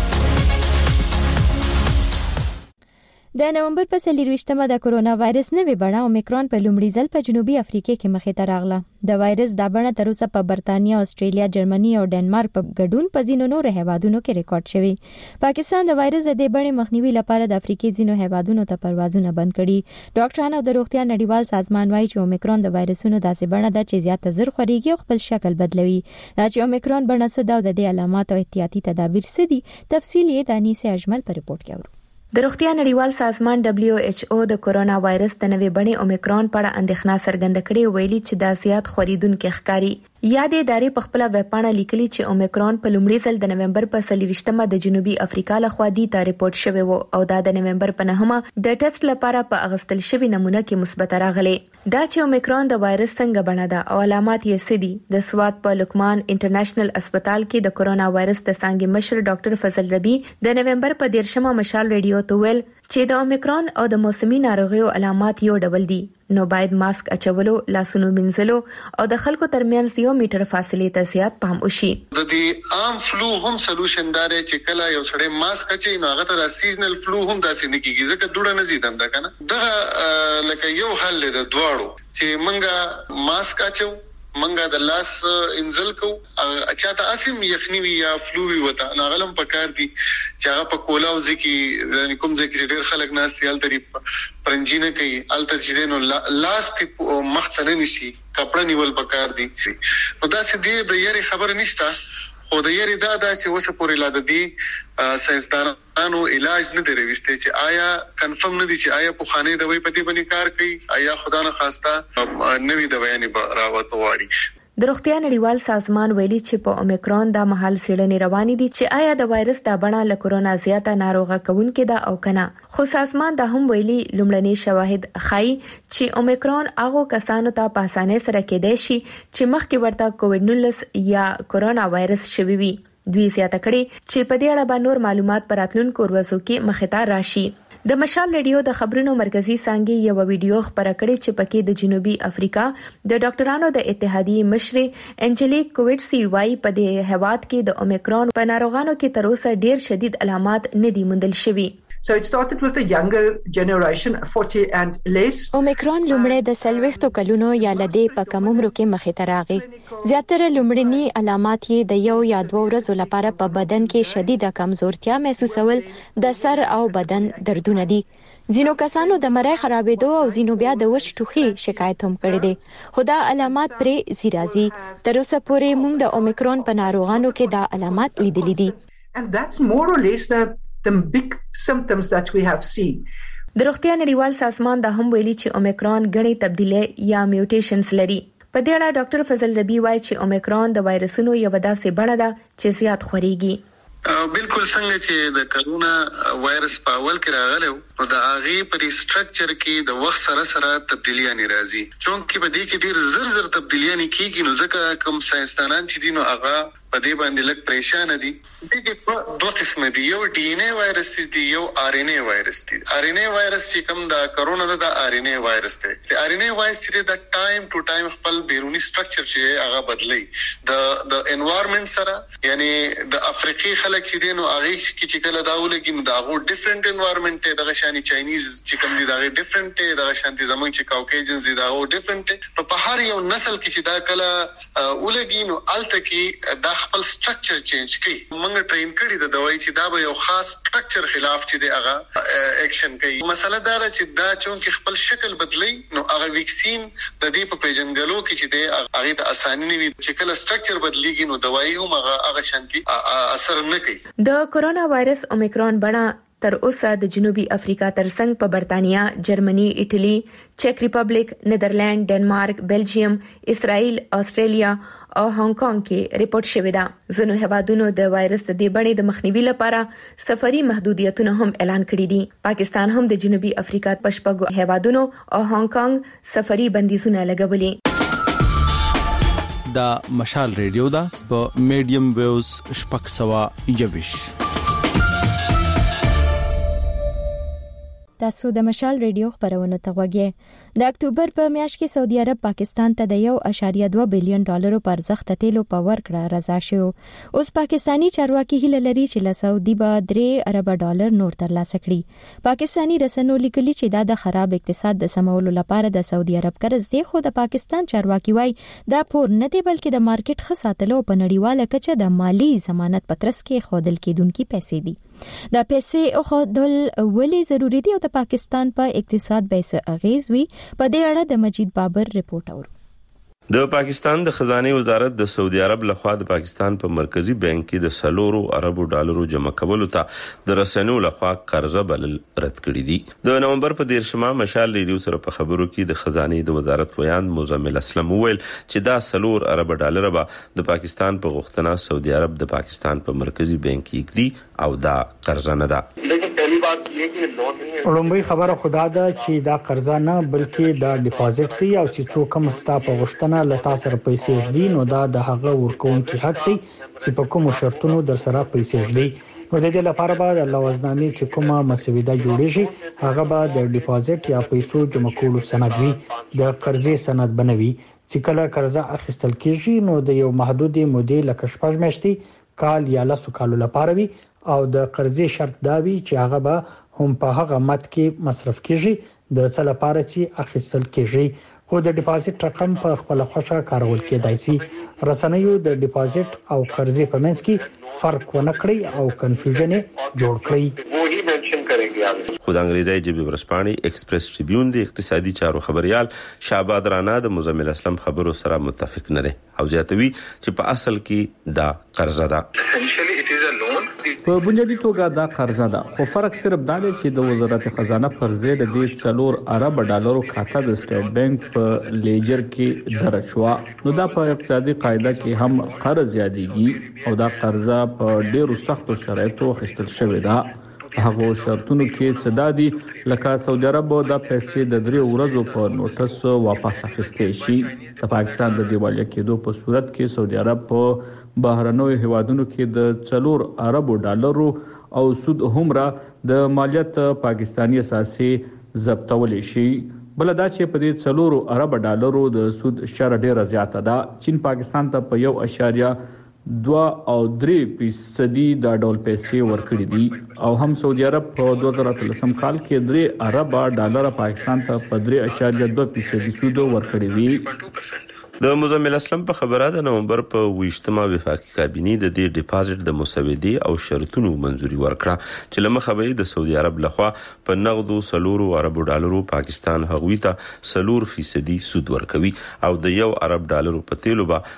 د نومبر په 24مه د کورونا وایرس نوې بڼه اومیکرون په لومړي ځل په جنوبي افریقا کې مخې ته راغله. د وایرس دا بڼه تر اوسه په برتانیا، استرالیا، جرمني او ډنمارک په ګډون په ځینو نورو هیوادونو کې ریکارډ شوی. پاکستان د وایرس د بڼې مخنیوي لپاره د افریقا ځینو هیوادونو ته پروازونه بند کړي. ډاکټرانو د روغتیا نړیوال سازمان وايي چې اومیکرون د وایرسونو داسې بڼه ده چې زیات زر خوريږي او خپل شکل بدلوي. دا چې اومیکرون بڼه څه ده او د دې علامات او احتیاطي تدابیر څه دي، تفصیل یې د انیسه اجمل په ریپورت کې اورو. د روغتیا نړیوال سازمان WHO د کورونا وایرس د نوې بڼې اومیکرون په اړه اندېښنه څرګنده کړې، ویلي چې دا زیات خوریدونکو ښکاری. یادې ادارې په خپل ویب پاڼه لیکلي چې اومیکرون په لومړي ځل د نومبر په 24مه د جنوبي افریقا لخوا ته ریپورت شوی و او دا د نومبر په 9مه د ټیسټ لپاره په اغستل شوی نمونه کې مثبت راغلی. دا چې اومیکرون د وایرس څنګه بڼه ده او علامات یې څه دي، د سوات په لوکمان انټرنیشنل هسپتال کې د کورونا وایرس د څانګې مشر ډاکټر فضل ربی د نومبر په 13مه مشال ریډیو ته ویل چې د اومیکرون او د موسمي ناروغیو علامات یو ډول دي، نو باید ماسک اچولو، لاسونو مینځلو او د خلکو ترمنځ 1 میټر فاصلې ته زیات پام وشي. د دې عام فلو هم سولوشن دار چې کله یو سړی ماسک اچي نو هغه ته د سیزنل فلو هم داسې نه کیږي ځکه دوړه نه زیاتم ده کنه. دا لکه یو حل دی د دواړو چې منګه ماسک اچو، منګه د لاس انزل کو، اچھا ته اسیم یخنی وی یا فلو وی وتا ناغلم پکار دي چې هغه په کولاو ځکه یعنی کوم ځکه ډېر خلک ناس تیال تری پرنجینه کوي الته چې نو لاس ته مختنه نشي کپڑا نیول پکار دي. نو دا چې دې د یاري خبر نشته او د یاري دا چې وسه پورې لا د دې ساينسدانانو علاج نه دی راوستي چې آیا کنفرم نه دي چې آیا په خانه دوی پتی باندې کار کوي، آیا خدا نه خواسته نوې دوی نه راوته واړي. د روغتیا نړیوال سازمان ویلي چې په اومیکرون د محل سیړنې روانې دي چې آیا د وایرس د بڼه له کورونا زیاته ناروغه کوونکې ده او کنه. خو سازمان دا هم ویلي لومړني شواهد ښایي چې اومیکرون هغه کسانو ته په اسانۍ سره کېدای شي چې مخکې ورته کووډ-19 یا کورونا وایرس شوی وي. دوی زیاته کړي چې په دې اړه به نور معلومات پر راتلونکو ورځو کې مخې ته راشي. د مشال ریډیو د خبرونو مرکزی څنګه یو ویډیو خبره کړې چې پکې د جنوبي افریقا د ډاکټرانو د اتحادیې مشر انجلیک کوویټسی وايي په دې هیواد کې د اومیکرون په ناروغانو کې تر اوسه ډېر شدید علامات نه دي موندل شوي. So it started with the younger generation, 40 and less. اومیکرون لومړی د 40 کلونو یا لدې په کم عمر کې مخې ته راغی. زیاتره لومړني علامات یې د یو یا 2 ورځې لپاره په بدن کې شدیده کمزورتیا محسوسول، د سر او بدن دردونه دي. ځینو کسانو د مړی خرابېدو او ځینو بیا د وچ ټوخي شکایت هم کړی دی. خو دا علامات پرې زیرازي. تر اوسه پورې موږ د اومیکرون په ناروغانو کې دا علامات لیدلي دي. And that's more or less the big symptoms that we have seen. د روغتیا نړیوال سازمان دا هم ویلي چې اومیکرون غني تبدیلی یا میوټیشنز لري. په دې اړه ډاکټر فضل ربی وايي چې اومیکرون د وایرسونو یو داسې بڼه ده چې زیات خوريږي. بالکل څنګه چې د کرونا وایرس په اول کې راغلی نو د هغه پر سټرکچر کې د وخت سره سره تبدیلیاں راځي چونکه په دې کې ډیر زر تبدیلیاں کیږي نو ځکه کوم ساينسدانان چې دي نو هغه په دې باندې لږ پریشان دي. دغه دوه قسم دي، یو ډي ان اے وایرس دي، یو آر ان اے وایرس دي. آر ان اے وایرس چې کوم د کرونا د آر ان اے وایرس دی. د آر ان اے وایرس چې د ټایم ټو ټایم خپل بیرونی سټرکچر چې هغه بدلی د انوایرنمنت سره، یعنی د افریقي خلک چې دي نو هغه چې کله داولګي نو داغه ډیفرنٹ انوایرنمنت دی، دغه شانی چاینیز چې کوم دي دغه ډیفرنٹ دی، دغه شانتي زمونږ چې کاوکیجنز دي دغه ډیفرنٹ دی. په هر یو نسل کې چې دا کله ولګي نو الته کې دا خپل سټرکچر چینج کوي. موږ ټرین کړی د دوايي چې دا به یو خاص سټرکچر خلاف چې دی هغه اکشن کوي. مسله دا ده چې دا چونکه خپل شکل بدلی نو هغه ویکسین د دې په پیژنګلو کې چې دی هغه د اساني نه وي چې کله سټرکچر بدلیږي نو دوايي هم هغه شانتي اثر نه کوي. د کرونا وایرس اومیکرون بڼه تر اوسه د جنوبي افریقا ترڅنګ په برتانیا، جرمني، ایټالي، چک ریپبلیک، نیدرلند، ډنمارک، بلجیم، اسرائیل، استرالیا او هانګ کانګ کې ریپورت شوې ده. ځینو هیوادونو د وایرس د بڼې د مخنیوي لپاره سفري محدودیتونه هم اعلان کړي دي. پاکستان هم د جنوبي افریقا په شپږو هیوادونو او هانګ کانګ سفري بندیزونه لګولي. دا مشال ریډیو دا په میډیم ویوز 621. تاسو د مشال ریډیو خبرونه ته وګورئ. د اکتوبر په میاشت کې سعودي عرب پاکستان ته د 1.2 بلین ډالرو پر ارزښت تیلو په ورکړه رضا شو. اوس پاکستانی چارواکي هیله لري چې له سعودي به 3 ارب ډالر نور ترلاسه کړي. پاکستانی رسنیو لیکلي چې دا د خراب اقتصاد د سمولو لپاره د سعودي عرب قرض دی، خو د پاکستان چارواکي وایي دا پور نه دی بلکې د مارکیټ ښه ساتلو په نړیواله کچه د مالی ضمانت پترس کې خودل کېدونکي پیسې دي. دا پیسې خودل ولې ضروری دي او د پاکستان په اقتصاد به څه اغیز وي؟ په دې اړه د مجید بابر رپورټ اورو. د پاکستان د خزانه وزارت د سعودي عرب لخوا د پاکستان په مرکزی بانک کې د 4 ارب ډالرو جمع کولو ته د رسنیو لخوا قرضه بلل رد کړی دي. د نومبر په 13 مشال ریډیو سره په خبرو کې د خزانه د وزارت ویان مزمل اسلم ویل چې دا 4 ارب ډالر به د پاکستان په غوښتنه سعودي عرب د پاکستان په مرکزی بانک کې کړي او دا قرضه نه ده. لومړی خبره خدا ده چې دا قرضه نه بلکې دا ډیپازټ دی او چې څوک هم ستا په غوښتنه لتا سره پیسې ورډي نو دا د هغه ورکوونکي حق دی چې په کوم شرطونو در سره پیسې ورډي. نو د دې لپاره به د لوازمامي چې کومه مسوده جوړې شي هغه به د ډیپازټ یا پیسو جمع کولو سند وي، د قرضې سند بنوي چې کله قرضه اخیستل کیږي نو د یو محدودې مودې لکه 6 میاشتې، کال یا 10 کالو لپاره وي او د قرضې شرط دا وي چې هغه به هم په هغه مد کې مصرف کیږي د څه لپاره چې اخیستل کیږي. خو د ډیپازټ رقم په خپل خوښه کارول کېدای شي. رسنیو د ډیپازټ او قرضې په منځ کې فرق ونه کړی او کنفیوژن جوړ کړی. خو د انګریزي ژبې ورسپانې ایکسپریس ټریبیون د اقتصادي چارو خبريال شعباد رانا د مزمل اسلم خبرو سره متفق نه دي او زیاتوي چې په اصل کې دا قرضه ده. په بنیادی توګه دا قرضه ده، خو فرق صرف دا دی چې د وزارت خزانه پر ضد د 4 ارب ډالرو کاته د سټیټ بانک په لیجر کې درج شو. نو دا په اقتصادي قاعده کې هم قرض یادېږي او دا قرضه په ډیرو سختو شرایطو اخیستل شوې ده. هغه شرطونو کې صدا دي لکه سعودي عرب دا پیسې د 3 ورځو په نوټس واپس اخیستې شي. د پاکستان د دیوالیا کېدو په صورت کې سعودي عرب په بهرنوي هیوادونو کې د 4 ارب ډالرو او سود همرا د مالیات پاکستانی اساسي ضبطول شي. بل دا چې په دې 4 ارب ډالرو د سود شر ډیره زیاته ده. چین پاکستان ته په 1.2 او 3% د ډول پیسې ورکړي دي او هم سعودي عرب په 2013 کال کې 3 ارب ډالر پاکستان ته په 3.2% سود ورکړي دي. د مزمل اسلم په خبره د نومبر په 28مه وفاقي کابینه د دې ډیپازټ د مسودې او شرطونو منځوري ورکړه چې لمخه به د سعودي عرب لخوا په نغدو 4 ارب ډالرو پاکستان هغوی ته 4% سود ورکوي او د 1 ارب ډالرو په تیلو به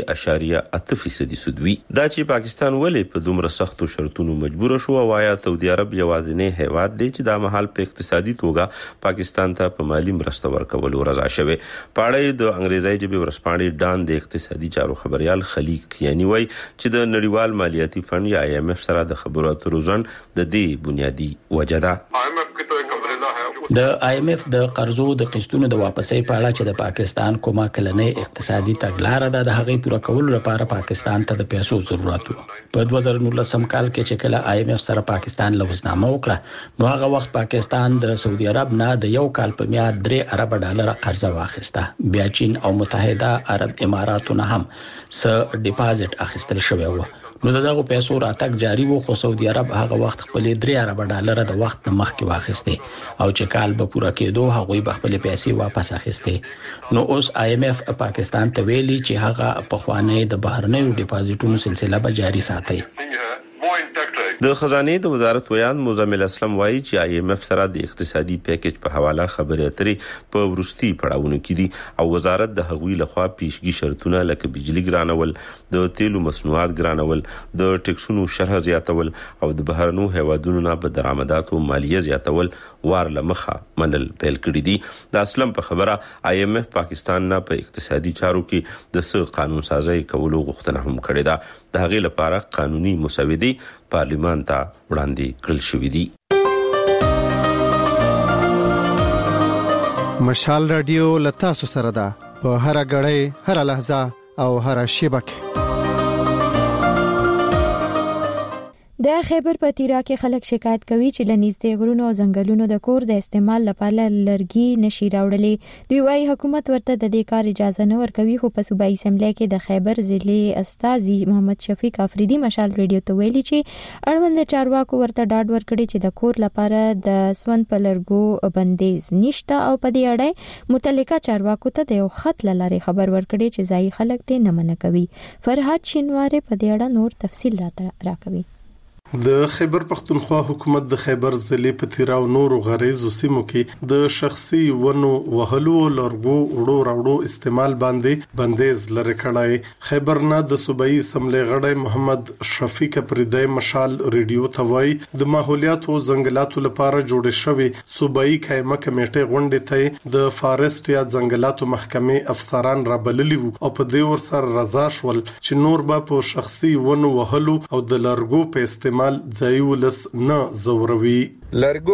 3.8% سود وي. دا چې پاکستان ولې په دومره سختو شرطونو مجبور شو او آیا سعودي عرب یوازینی هیواد دی چې د محل په اقتصادي توګه پاکستان ته په مالی مرسته ورکولو رضا شوه. پاړې د انګریزي ژبې ورسپانې ډان د اقتصادي چارو خبريال خلیق کیانی وای چې د نړیوال مالیاتي فند یا IMF سره د خبرو اترو ځن د دې بنیادی وجه ده. د IMF د قرضو د قسطونو د واپسۍ په اړه چې د پاکستان کومه کلنۍ اقتصادي تګلارې ده د هغې پوره کولو لپاره پاکستان ته د پیسو ضرورت و. په 2019 کال کې چې کله IMF سره پاکستان لوزنامه وکړه نو هغه وخت پاکستان د سعودي عرب نه د یو کال په میاد $3 ارب قرضه واخیسته. بیا چین او متحده عرب اماراتونه هم څه ډیپازټ اخیستل شوی و. نو دغه پیسو راتګ جاری وو خو سعودي عرب هغه وخت خپل $3 ارب د وخت مخکې واخیسته او چې کال به پوره کېدو هغه به خپل پیسې واپس اخیسته. نو اوس IMF پاکستان ته ویلي چې هغه په خوانې د بهرنیو ډیپازټونو سلسله به جاری ساتي. د خزانه د وزارت ویان مزمل اسلم وایي چې IMF سره د اقتصادي پیکیج په حواله خبرې اترې په ورستي پړاوونو کې دي او وزارت د هغوی لخوا پیشګي شرطونه لکه بجلی ګرانول، د تیلو مصنوعات ګرانول، د ټکسونو شرح زیاتول او د بهرنو هیوادونو نه په درآمداتو مالیه زیاتول وار لمخه منل پیل کړی دي. د اسلم په خبره IMF پاکستان نه په اقتصادي چارو کې د څه قانون سازي کولو غوښتنه هم کړې ده. د هغې لپاره قانوني مسودې پارلیمان ته وړاندې کړل شوې دي. مشال رادیو لتاسو سره ده په هر غړې هر لحظه او هر شیبه کې. د خیبر پتیرا کې خلک شکایت کوي چې لنیزدې غرونو او ځنګلونو د کور د استعمال لپاره لرګي نشي راوړلې. دوی وايي حکومت ورته د دې کار اجازه نه ورکوي خو په صوبایي اسمبلی کې د خیبر ضلع استاذي محمد شفیق افریدي مشال ریډیو ته ویلي چې اړوند چارواکو ورته ډاډ ورکړي چې د کور لپاره د سوند په لرګو بندیز نشته او په دې اړه متعلقه چارواکو ته د یو خط لارې خبر ورکړي چې ځای خلک دې نه منع کوي. فرحات شینواره په دې اړه نور تفصیل راکوي. د خیبر پختونخوا حکومت د خیبر ضلع په تیرا او نورو غریزو سیمو کې د شخصي ونو وهلو لرګو وړو راوړو استعمال باندې بندیز لري کړای. خیبر نه د صوبایي اسمبلی غړی محمد شفیق افریدی مشال ریډیو ته وایي د ماحولیات او ځنګلاتو لپاره جوړ شوی صوبایي قائمه کمیټه غونډه ته د فارست یا ځنګلاتو محکمې افسران رابللي وو او په دې ورسره رضا شول چې نور به په شخصي ونو وهلو او د لرګو په استعمال ځایولس نه زوروي. لرګو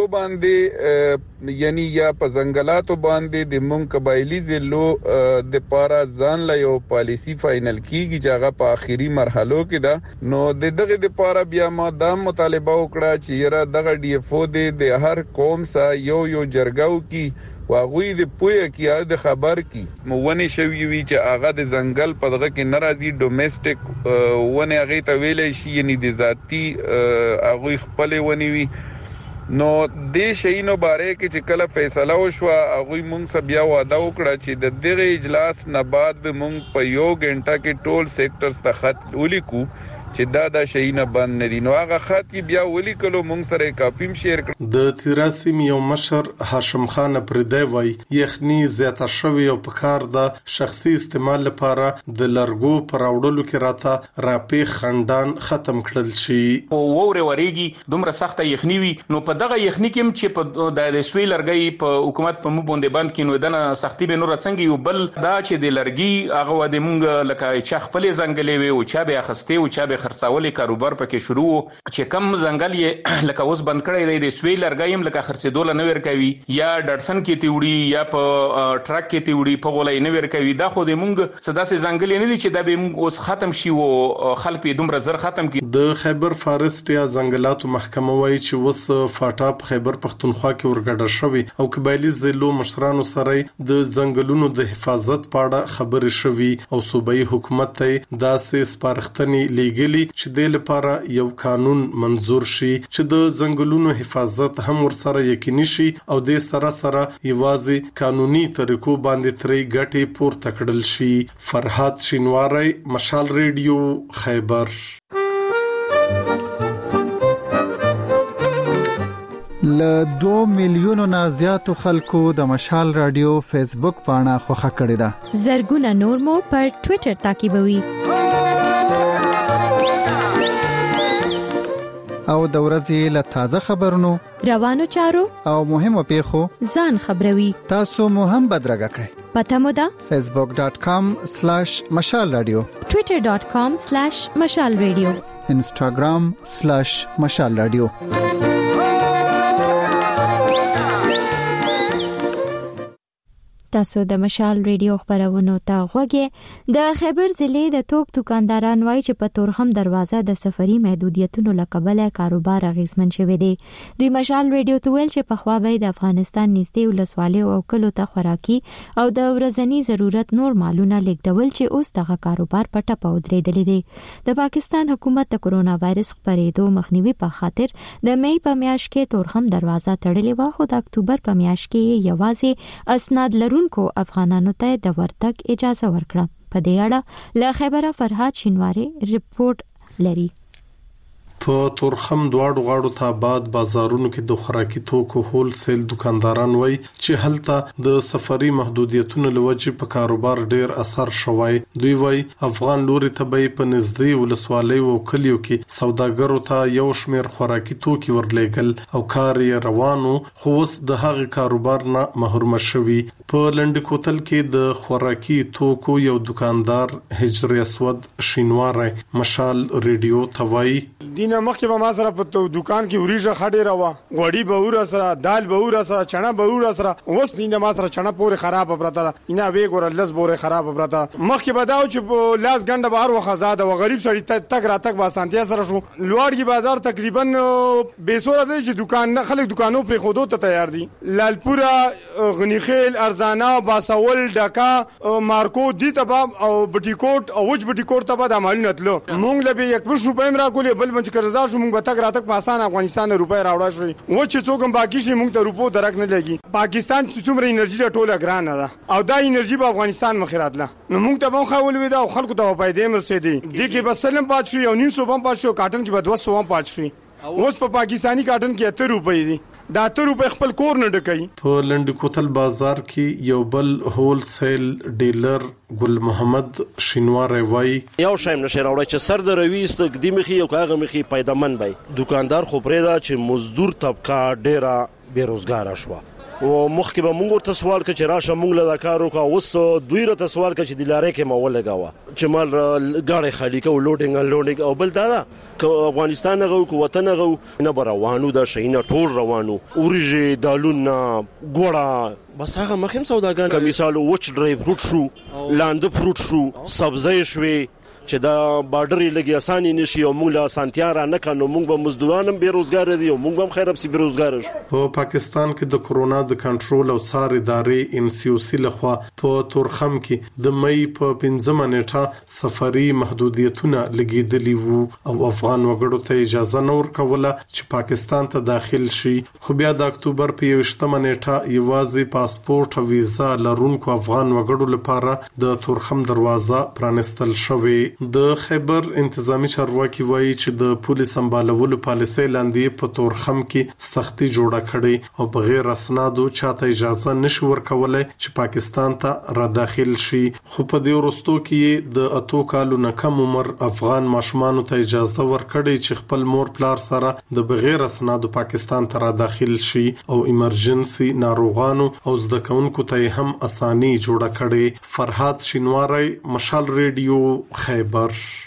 باندې یعنی یا په ځنګلاتو باندې د مونږ قبایلی ضلعو د پارا ځان له یو پالیسی فائنل کیږي چې هغه په اخیری مرحلو کې ده. نو دغه د پارا بیا ما د مطالبه وکړه چې یره دغه DFO د هر قوم سره یو جرګاو کې واغوی د پوهه کې د خبر کې مونږ شوی وی چې هغه د ځنګل په دغه کې ناراضي ډومېسټک ونه هغه ته ویلې شي یعنی د ذاتی هغه خپل ونی وی. نو د شینو باره کې چې کله فیصله وشو هغه مونږ سره بیا وعده وکړه چې د دغه اجلاس نه بعد به مونږ په یو غنټه کې ټول سېکټرز ته خط ولیکو چې دا شینه بند نه دي. نو هغه خط کې بیا ولیکلو مونږ سره کاپیم شیر کړ. د تیراسیم یو مشر هاشم خان پردی وای یخنی زیاته شوی او په کار د شخصي استعمال لپاره د لرګو پر راوړلو کې راته راپې خندان ختم کړل شي. او وره وریږي دومره سخته یخنی وي نو په دغه یخنی کې چې په د سوی لرګي په حکومت په مو باندې بند کینو دنه سختی به نور څنګه یو بل دا چې د لرګي هغه و د مونږ لکه چا خپل ځنګلې وي او چا به اخسته او چا به خرڅولې کاروبار پکې شروع چې کم ځنګل یې لکه اوس بند کړی دی د سوی لرګایم لکه خرڅېدول نه ور کوي یا ډټسن کې تیوړي یا په ټرک کې تیوړي په غولای نه ور کوي. دا خو د مونږ صدا سي ځنګل نه دي چې دا به مونږ اوس ختم شي او خلک دومره زر ختم کی. د خیبر فارست یا ځنګلاتو محکمه وایي چې وس فاټا په خیبر پختونخوا کې ورګډه شوی او قبایلی ضلعو مشرانو سره د ځنګلونو د حفاظت په اړه خبرې شوی او صوبایي حکومت ته داسې سپارښتنې لیږلي چې د لپاره یو قانون منظور شي چې د ځنګلونو حفاظت هم ورسره یقیني شي او د سره یوازې قانوني طریقو باندې ترې ګټې پورته کړل شي. فرحات شینواری مشال ریډیو خیبر. ل 2 میلیونو نه زیاتو خلکو د مشال رادیو فیسبوک پاڼه خوښه کړې ده. زرګونه نور مو پر ټوئیټر تعقیبوي او د ورځې له تازه خبرونو روانو چارو او مهمو پیښو ځان خبروي. تاسو مو هم بدرګه کړئ. پته مو ده facebook.com/مشال رادیو twitter.com/مشال رادیو instagram/مشال رادیو. تاسو د مشال ریډیو خبرونو ته غوږی. د خیبر ضلع د توک دکانداران وایي چې په تورخم دروازه د سفري محدودیتونو لکبله کاروبار اغیزمن شوی دی. دوی مشال ریډیو ته ویل چې په خوا به د افغانستان نږدې ولسوالۍ او کلو ته خوراکي او د ورځنی ضرورت نور مالونه لیږدول چې اوس دغه کاروبار په ټپه ودرېدلی دی. د پاکستان حکومت د کرونا وایرس خپرېدو مخنیوي په خاطر د مې په میاشت کې تورخم دروازه تړلې و، خو د اکتوبر په میاشت کې یوازې اسناد لرونکو افغانانو ته د ورتګ اجازه ورکړه. په دې اړه له خبره فرهاد شینواری رپورت لري. په تورخم دواړو غاړو ته آباد بازارونو کې د خوراکي توکو هول سیل دکانداران وای چې هلته د سفري محدودیتونو لوجه په کاروبار ډیر اثر شوی. دوی وای افغان لوري ته به په نږدې ولسوالۍ او کلیو کې سوداګرو ته یو شمیر خوراکي توکي ورلېګل او کار یې روانو، خو اوس د هغه کاروبار نه محروم شوی. په لند کوتل کې د خوراکي توکو یو دکاندار هجر اسود شینواره مشال ریډیو توای دینه مخکې به ما سره په دکان کې وریجه خډې راوه، غوړي به ور سره، دال به ور سره، چنا به ور سره. اوس دینه ما سره چنا پورې خراب پراته ده، نه وی ګور لز بورې خراب پراته. مخکې به داو چې لاس ګنده بهر وخزاده و غریب سړی تک راتک با سانتیا سره شو. لوړګي بازار تقریبا به سوره دی چې دکان نه خلک دکانو پر خودو ته تیار دي. لالپورا، غنیخیل، ارزانا، باساول، ډکا، مارکو دي تبا او بټیکوټ او وج بټیکوټ تبا د مالونه تلو. مونږ له 1 روپۍ را کولې بل چې قرضدار شو، مونږ به تک راتک په اسانه افغانستان روپۍ راوړا شو. و چې څوک باقی شي مونږ ته روپو درک نه لګي. پاکستان چې څومره انرژي ټوله ګران ده او دا انرژي په افغانستان مخیرات له نو مونږ ته به خول ودا او خلکو ته پیدا مرسيدي دي کې بس سلم پات شو او 900 بم پات شو، کاټن کې به 200 پات شو. اوس په پاکستانی کاټن کې 80 روپۍ دي. دا 80 روپۍ خپل کور نه ډکای. په لند کوتل بازار کې یو بل هول سیل ډیلر ګل محمد شینواره وای یو شایم نشه راوړی چې سر د روي استقدی مخي او کاغه مخي پیدامن وای. دکاندار خو پرېدا چې مزدور طبقه ډیره بیروزګار شوه او مخکې به مونږ ورته سوال کړ چې راشه مونږ له کارو کا اوس دوی رته سوال کړ چې د لارې کې مو ولګاوه چې مال غاړې خالی کو لوډینګ او بل دا افغانستان غو کو وطن غو نه روانو دا شینه ټول روانو اورجه دالونه ګوړه بس هغه مخیم سوداګان که مثال وچ ډرای فروټ شو، لاند فروټ شو، سبزی شوي چې دا بارډر لګي اساني نشي او موږ له سانتیا را نه کنو مونږ به مزدورانم بیروزګار دي او مونږ هم خیرب سي بیروزګار شو. په پاکستان کې د کورونا د کنټرول او څار ادارې NCOC لخوا په تورخم کې د مې په 15 نیټه سفري محدودیتونه لګیدلي وو او افغان وګړو ته اجازه نه ورکوله چې پاکستان ته داخل شي. خو بیا د اکتوبر په 20 نیټه یوازې پاسپورت او ویزا لرونکو افغان وګړو لپاره د تورخم دروازه پرانستل شوې. د خیبر انتظامی چارواکي وایي چې د پولیس سمبالولو پالیسۍ لاندې په تورخم کې سختي جوړه کړې او بغیر اسنادو چاته اجازه نشي ورکولای چې پاکستان ته را داخل شي. خو په دې وروستو کې د 8 کالو نه کم عمر افغان ماشومان ته اجازه ورکړې چې خپل مور پلار سره د بغیر اسنادو پاکستان ته را داخل شي او ایمرجنسي ناروغانو او زده کوونکو ته هم اساني جوړه کړې. فرهاد شینواری مشال ریډیو خیبر. د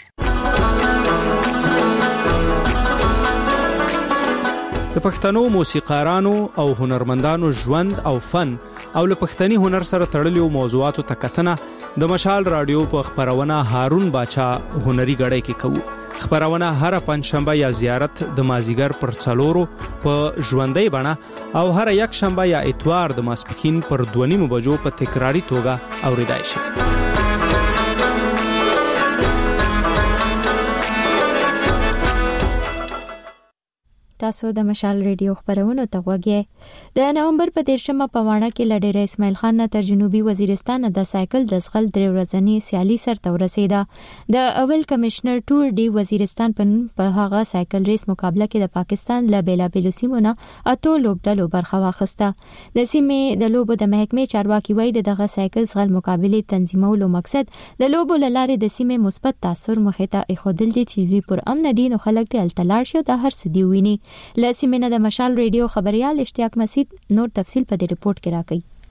پښتنو موسیقارانو او هنرمندانو ژوند او فن او له پښتني هنر سره تړلو موضوعاتو ته کتنه د مشال رادیو په خبرونه هارون باچا هنري غړې کې کوو. خبرونه هر پنځشنبه یا زیارت د مازیګر پر 4 په ژوندۍ بڼه او هر یک شنبه یا اتوار د ماسپښین پر 2:30 بجو په تکراری توګه اوریدای شي. تاسو د مشال ریډیو خبرونه ته غوږی. د نومبر په 13مه په وانه کې لډیر اسماعیل خان نه تر جنوبي وزیرستان د سایکل د ځغل 3 ورځنی سیالي سرته ورسیده. د اول کمشنر ټور دی وزیرستان په هغه سایکل ریس مقابله کې د پاکستان له بیلابیلو سیمو نه 8 لوبډلو برخه واخیسته. د سیمې د لوبو د محکمې چارواکي وایي دغه سایکل ځغل مقابله تنظیمولو مقصد د لوبو لاره د سیمې مثبت تاثیر مخې ته ایښودل دي چې وی پر امن دي نو خلک ته التلار شو د هر څه دی ویني. لسیمنه د مشال ریډیو خبريال اشتیاق مسعود نور تفصیل په دې ریپورت کې راکړي.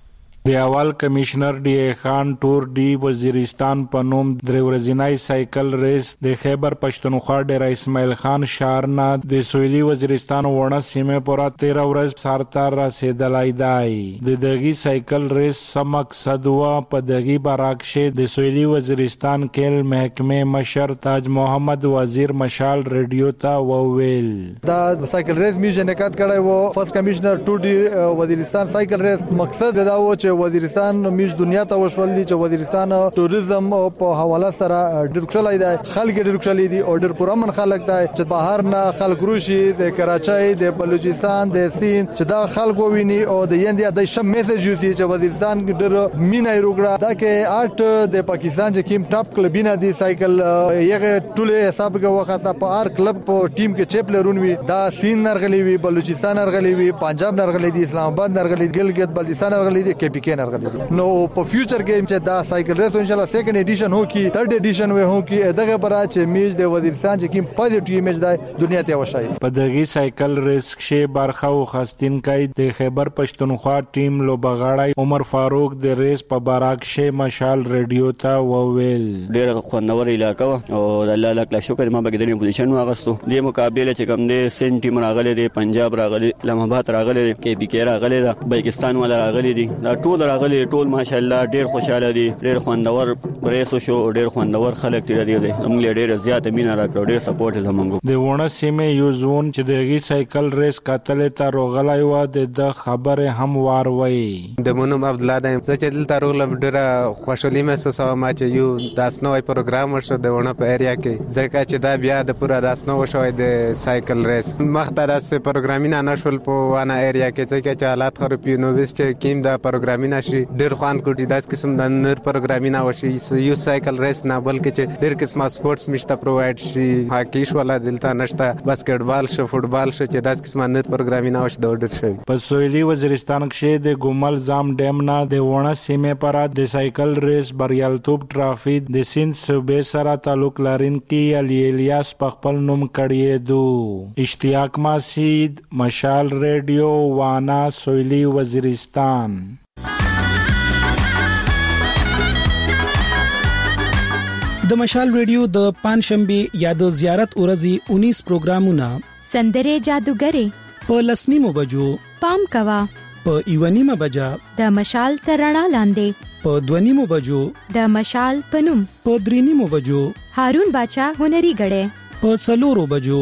د اول کمشنر ډي خان ټور ډي وزیرستان په نوم درې ورځنی سایکل ریس د خیبر پښتونخوا ډیر اسماعیل خان شارنا د سویلي وزیرستان وړه سیمه پورا 13 ورځ سارتر رسیدلای دی د دغه سایکل ریس مقصد و په دغه براکشه د سویلي وزیرستان کېل محکمه مشر تاج محمد وزیر مشال ریډیو ته وویل دا سایکل ریس می جنکات کړای وو فرست کمشنر ټو ډي وزیرستان سایکل ریس مقصد دا و چې وزیرستان میش دنیا ته وشول دي چې وزیرستان ټوریزم په حواله سره ډیر خوشاله دي خلک ډیر خوشاله دي او ډیر پرامن خلک دي چې بهر نه خلک روشي د کراچۍ د بلوچستان د سین چې دا خلکو ویني او د یندیا د شم میسج یوسي چې وزیرستان ډیر مینه روغړه دا کې آرټ د پاکستان چې کیم ټاپ کلبینه دي سایکل یغه ټوله حساب کې وخاصه په هر کلب په ټیم کې چیپ لرونوي دا سین نرغلی وي بلوچستان نرغلی وي پنجاب نرغلی دي اسلام آباد نرغلی ګلګت بلتستان نرغلی دي کې پی کې نرغلی دي نو په فیوچر کې چې دا سایکل ریس ان شاء الله سیکنډ ایډیشن هو کی تھرد ایډیشن و هو کی دغه برا چې میج د وزیرستان چې کیم پوزټیو ایمیج دی دنیا ته وشای په دغه سایکل ریس کې برخه او خاستین کای د خیبر پښتونخوا ټیم لوبغاړی عمر فاروق د ریس په براکشه مشال ریډیو ته وویل ډیر خوندور علاقہ او الله لاک شکر ما بګدنی پوزیشن واغستو د مقابله چې کوم د سین ټیم راغلي دي پنجاب راغلي اسلام آباد راغلي کې بي کې راغلي دا پاکستان ولا راغلي دي دا ټول راغلي ټول ماشاءالله ډیر خوشاله دي ډیر خوندور ریس شو ډیر خوندور خلک تیر دي موږ ډیر زیات مینه راکړو ډیر سپورټ زمونږ د ونه سیمه یو زون چې دغه سایکل ریس کتل ته روغلای و د خبره هم واروي د مونږ عبد الله دایم چې دلته روغله ډیر خوشحالي محسوسه ما چې یو داسنوي پروګرام وشو د ونه په ایریا کې ځکه چې دا بیا د پورا داسنو وشوي د سایکل ریس مخته داسې پروګرامینه نشول په وانا ایریا کې ځکه چې حالات خراب نو وس چې کیم دا پروګرامینه شي ډیر خوان کوټی داس قسم د نر پروګرامینه وشي یو سایکل ریس نه بلکې چې ډیر قسمه سپورتس مشته پرووایډ شي هاکی شو ولا دلته نشته باسکټبال شو فوتبال شو چې داس قسمه نر پروګرامینه وشي د ډیر شي په سویلي وزیرستان کې د ګومل زام ډیم نه د ونه سیمه پر د سایکل ریس بریالتوب ټرافي د سیند صوبې سره تعلق لرونکي علي الیاس په خپل نوم کړی دو اشتیاق ماسید مشال ریډیو وانا سویلي وزیرستان د مشال ریډیو د پنځشنبه یا د زیارت ورځې 19 پروګرامونه سندره جادوګری په لسنیمو بجو پام کوا په ایونیمه بجا د مشال ترڼا لاندې په دونیمو بجو د مشال پنوم په درینیمو بجو هارون باچا هنري غړې په څلورو بجو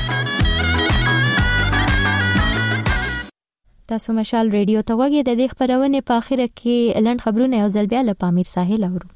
تاسو مشال ریډیو ته وګورئ د دې خبرونه په اخر کې لند خبرونه یو ځل بیا له پامیر ساحل اورو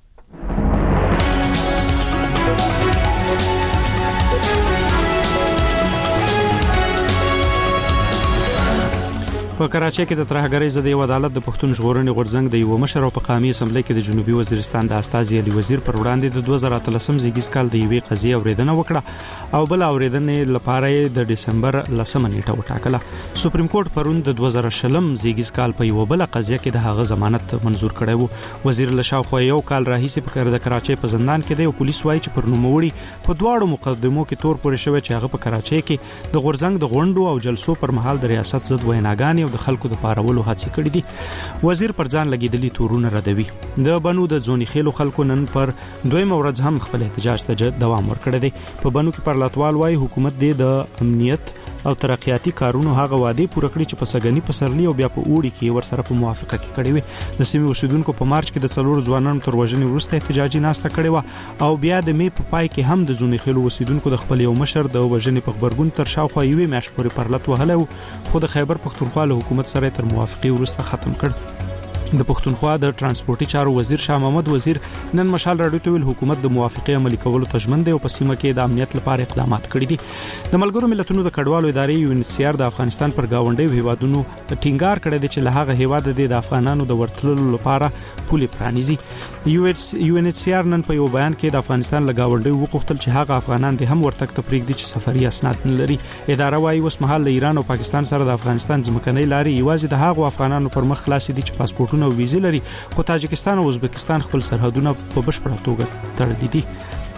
په کراچۍ کې د ترهګرۍ ضد یو عدالت د پښتون ژغورنې غورځنګ د یو مشر او په قومي اسمبلی کې د جنوبي وزیرستان د استازي علي وزیر پر وړاندې د 2013 زیږیز کال د یوې قضیې اوریدنه وکړه او بل اوریدنې لپاره د دسمبر 10 نیټه وټاکله سپریم کورټ پرون د 2020 زیږیز کال په یو بل قضیه کې د هغه ضمانت منزور کړی وو وزیر له شاوخوا یو کال راهیسې په د کراچۍ په زندان کې د پولیس وایي چې پر نوموړي په دواړو مقدمو کې تور پورې شوی چې هغه په کراچۍ کې د غورځنګ د غونډو او جلسو پر مهال د ریاست ضد ویناګانې او د خلکو د پارولو هڅې کړې دي وزیر پر ځان لګیدلي تورونه ردوي د بنو د ځونی خېلو خلکو نن پر دویم ورځ هم خپل احتجاج ته دوام ورکړی دی په بنو کې پرلاتوال وايي حکومت د امنیت او ترقیاتی کارونو هغه وعده پوره کړې چې په سګنی پسرلی او بیا په اوړي کې ورسره په موافقه کې کړې وي د سیمې اوسیدونکو په مارچ کې د څلور ځوانانو تر وژنې وروسته احتجاجي ناسته کړې و او بیا د مې په پای کې هم د ځونی خېلو اوسیدونکو د خپل یو مشر د وژنې په خبرګون تر شاوخوا یوې میاشتې پورې پرلت وهله خو د خیبر پښتونخوا له حکومت سره تر موافقه وروسته ختم کړ د پښتونخوا د ترانسپورتي چارو وزیر شاه محمد وزیر نن مشال راډیو ته ویل حکومت د موافقه عملي کولو ته ژمن دی او په سیمه کې د امنیت لپاره اقدامات کړي دي د ملګرو ملتونو د کډوالو ادارې UNHCR د افغانستان پر گاونډي هیوادونو ټینګار کړی دی چې له هغه هیواد د افغانانو د ورتللو لپاره پولې پرانیزي UNHCR نن په یو بیان کې د افغانستان له گاونډي وغوښتل چې هغه افغانان د هم ورتګ ته پریږدي چې سفري اسناد نه لري اداره وايي اوس مهال له ایران او پاکستان سره د افغانستان ځمکنۍ لارې یوازې د هغو افغانانو پر مخ خلاص دي چې پاسپورتونه او ویزې لري خو تاجکستان او ازبکستان خپل سرحدونه په بشپړه توګه تړلي دي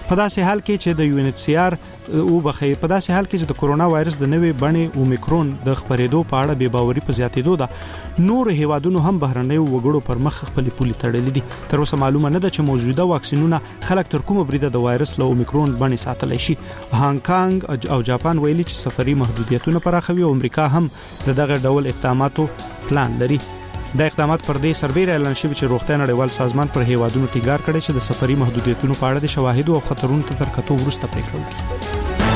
په داسې حال کې چې د UNHCR په داسې حال کې چې د کورونا وایرس د نوې بڼې اومیکرون د خپرېدو په اړه بې باوري په زیاتېدو ده، نور هیوادونو هم بهرنیو وګړو پر مخ خپل پولي تړلې دي. تر اوسه معلومه نه ده چې موجوده واکسینونه خلک تر کومه بریده د وایرس له اومیکرون بڼې ساتلی شي. هانګ کانګ او جاپان ویلي چې سفري محدودیتونه پراخوي او امریکا هم دغه ډول اقداماتو پلان لري. د اقدامات پر دې سربېره اعلان شوی چې روغتیا نړیوال سازمان پر هیوادونو ټینګار کړی چې د سفري محدودیتونو په اړه د شواهدو او خطرونو ته تر کتو وروسته پریکړه وکړي.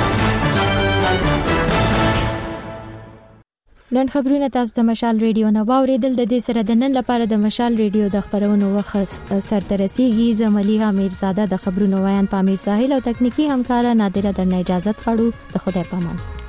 لن خبرونه تاسو د مشال ریډیو نه واوریدل. د دې سره د نن لپاره د مشال ریډیو د خبرونو وخت سرته رسیږي. زملیها میرزاده د خبرونو ویان پامیر ساحل او تکنیکی همکارا نادره درنه اجازه غواړو. د خدای پامان.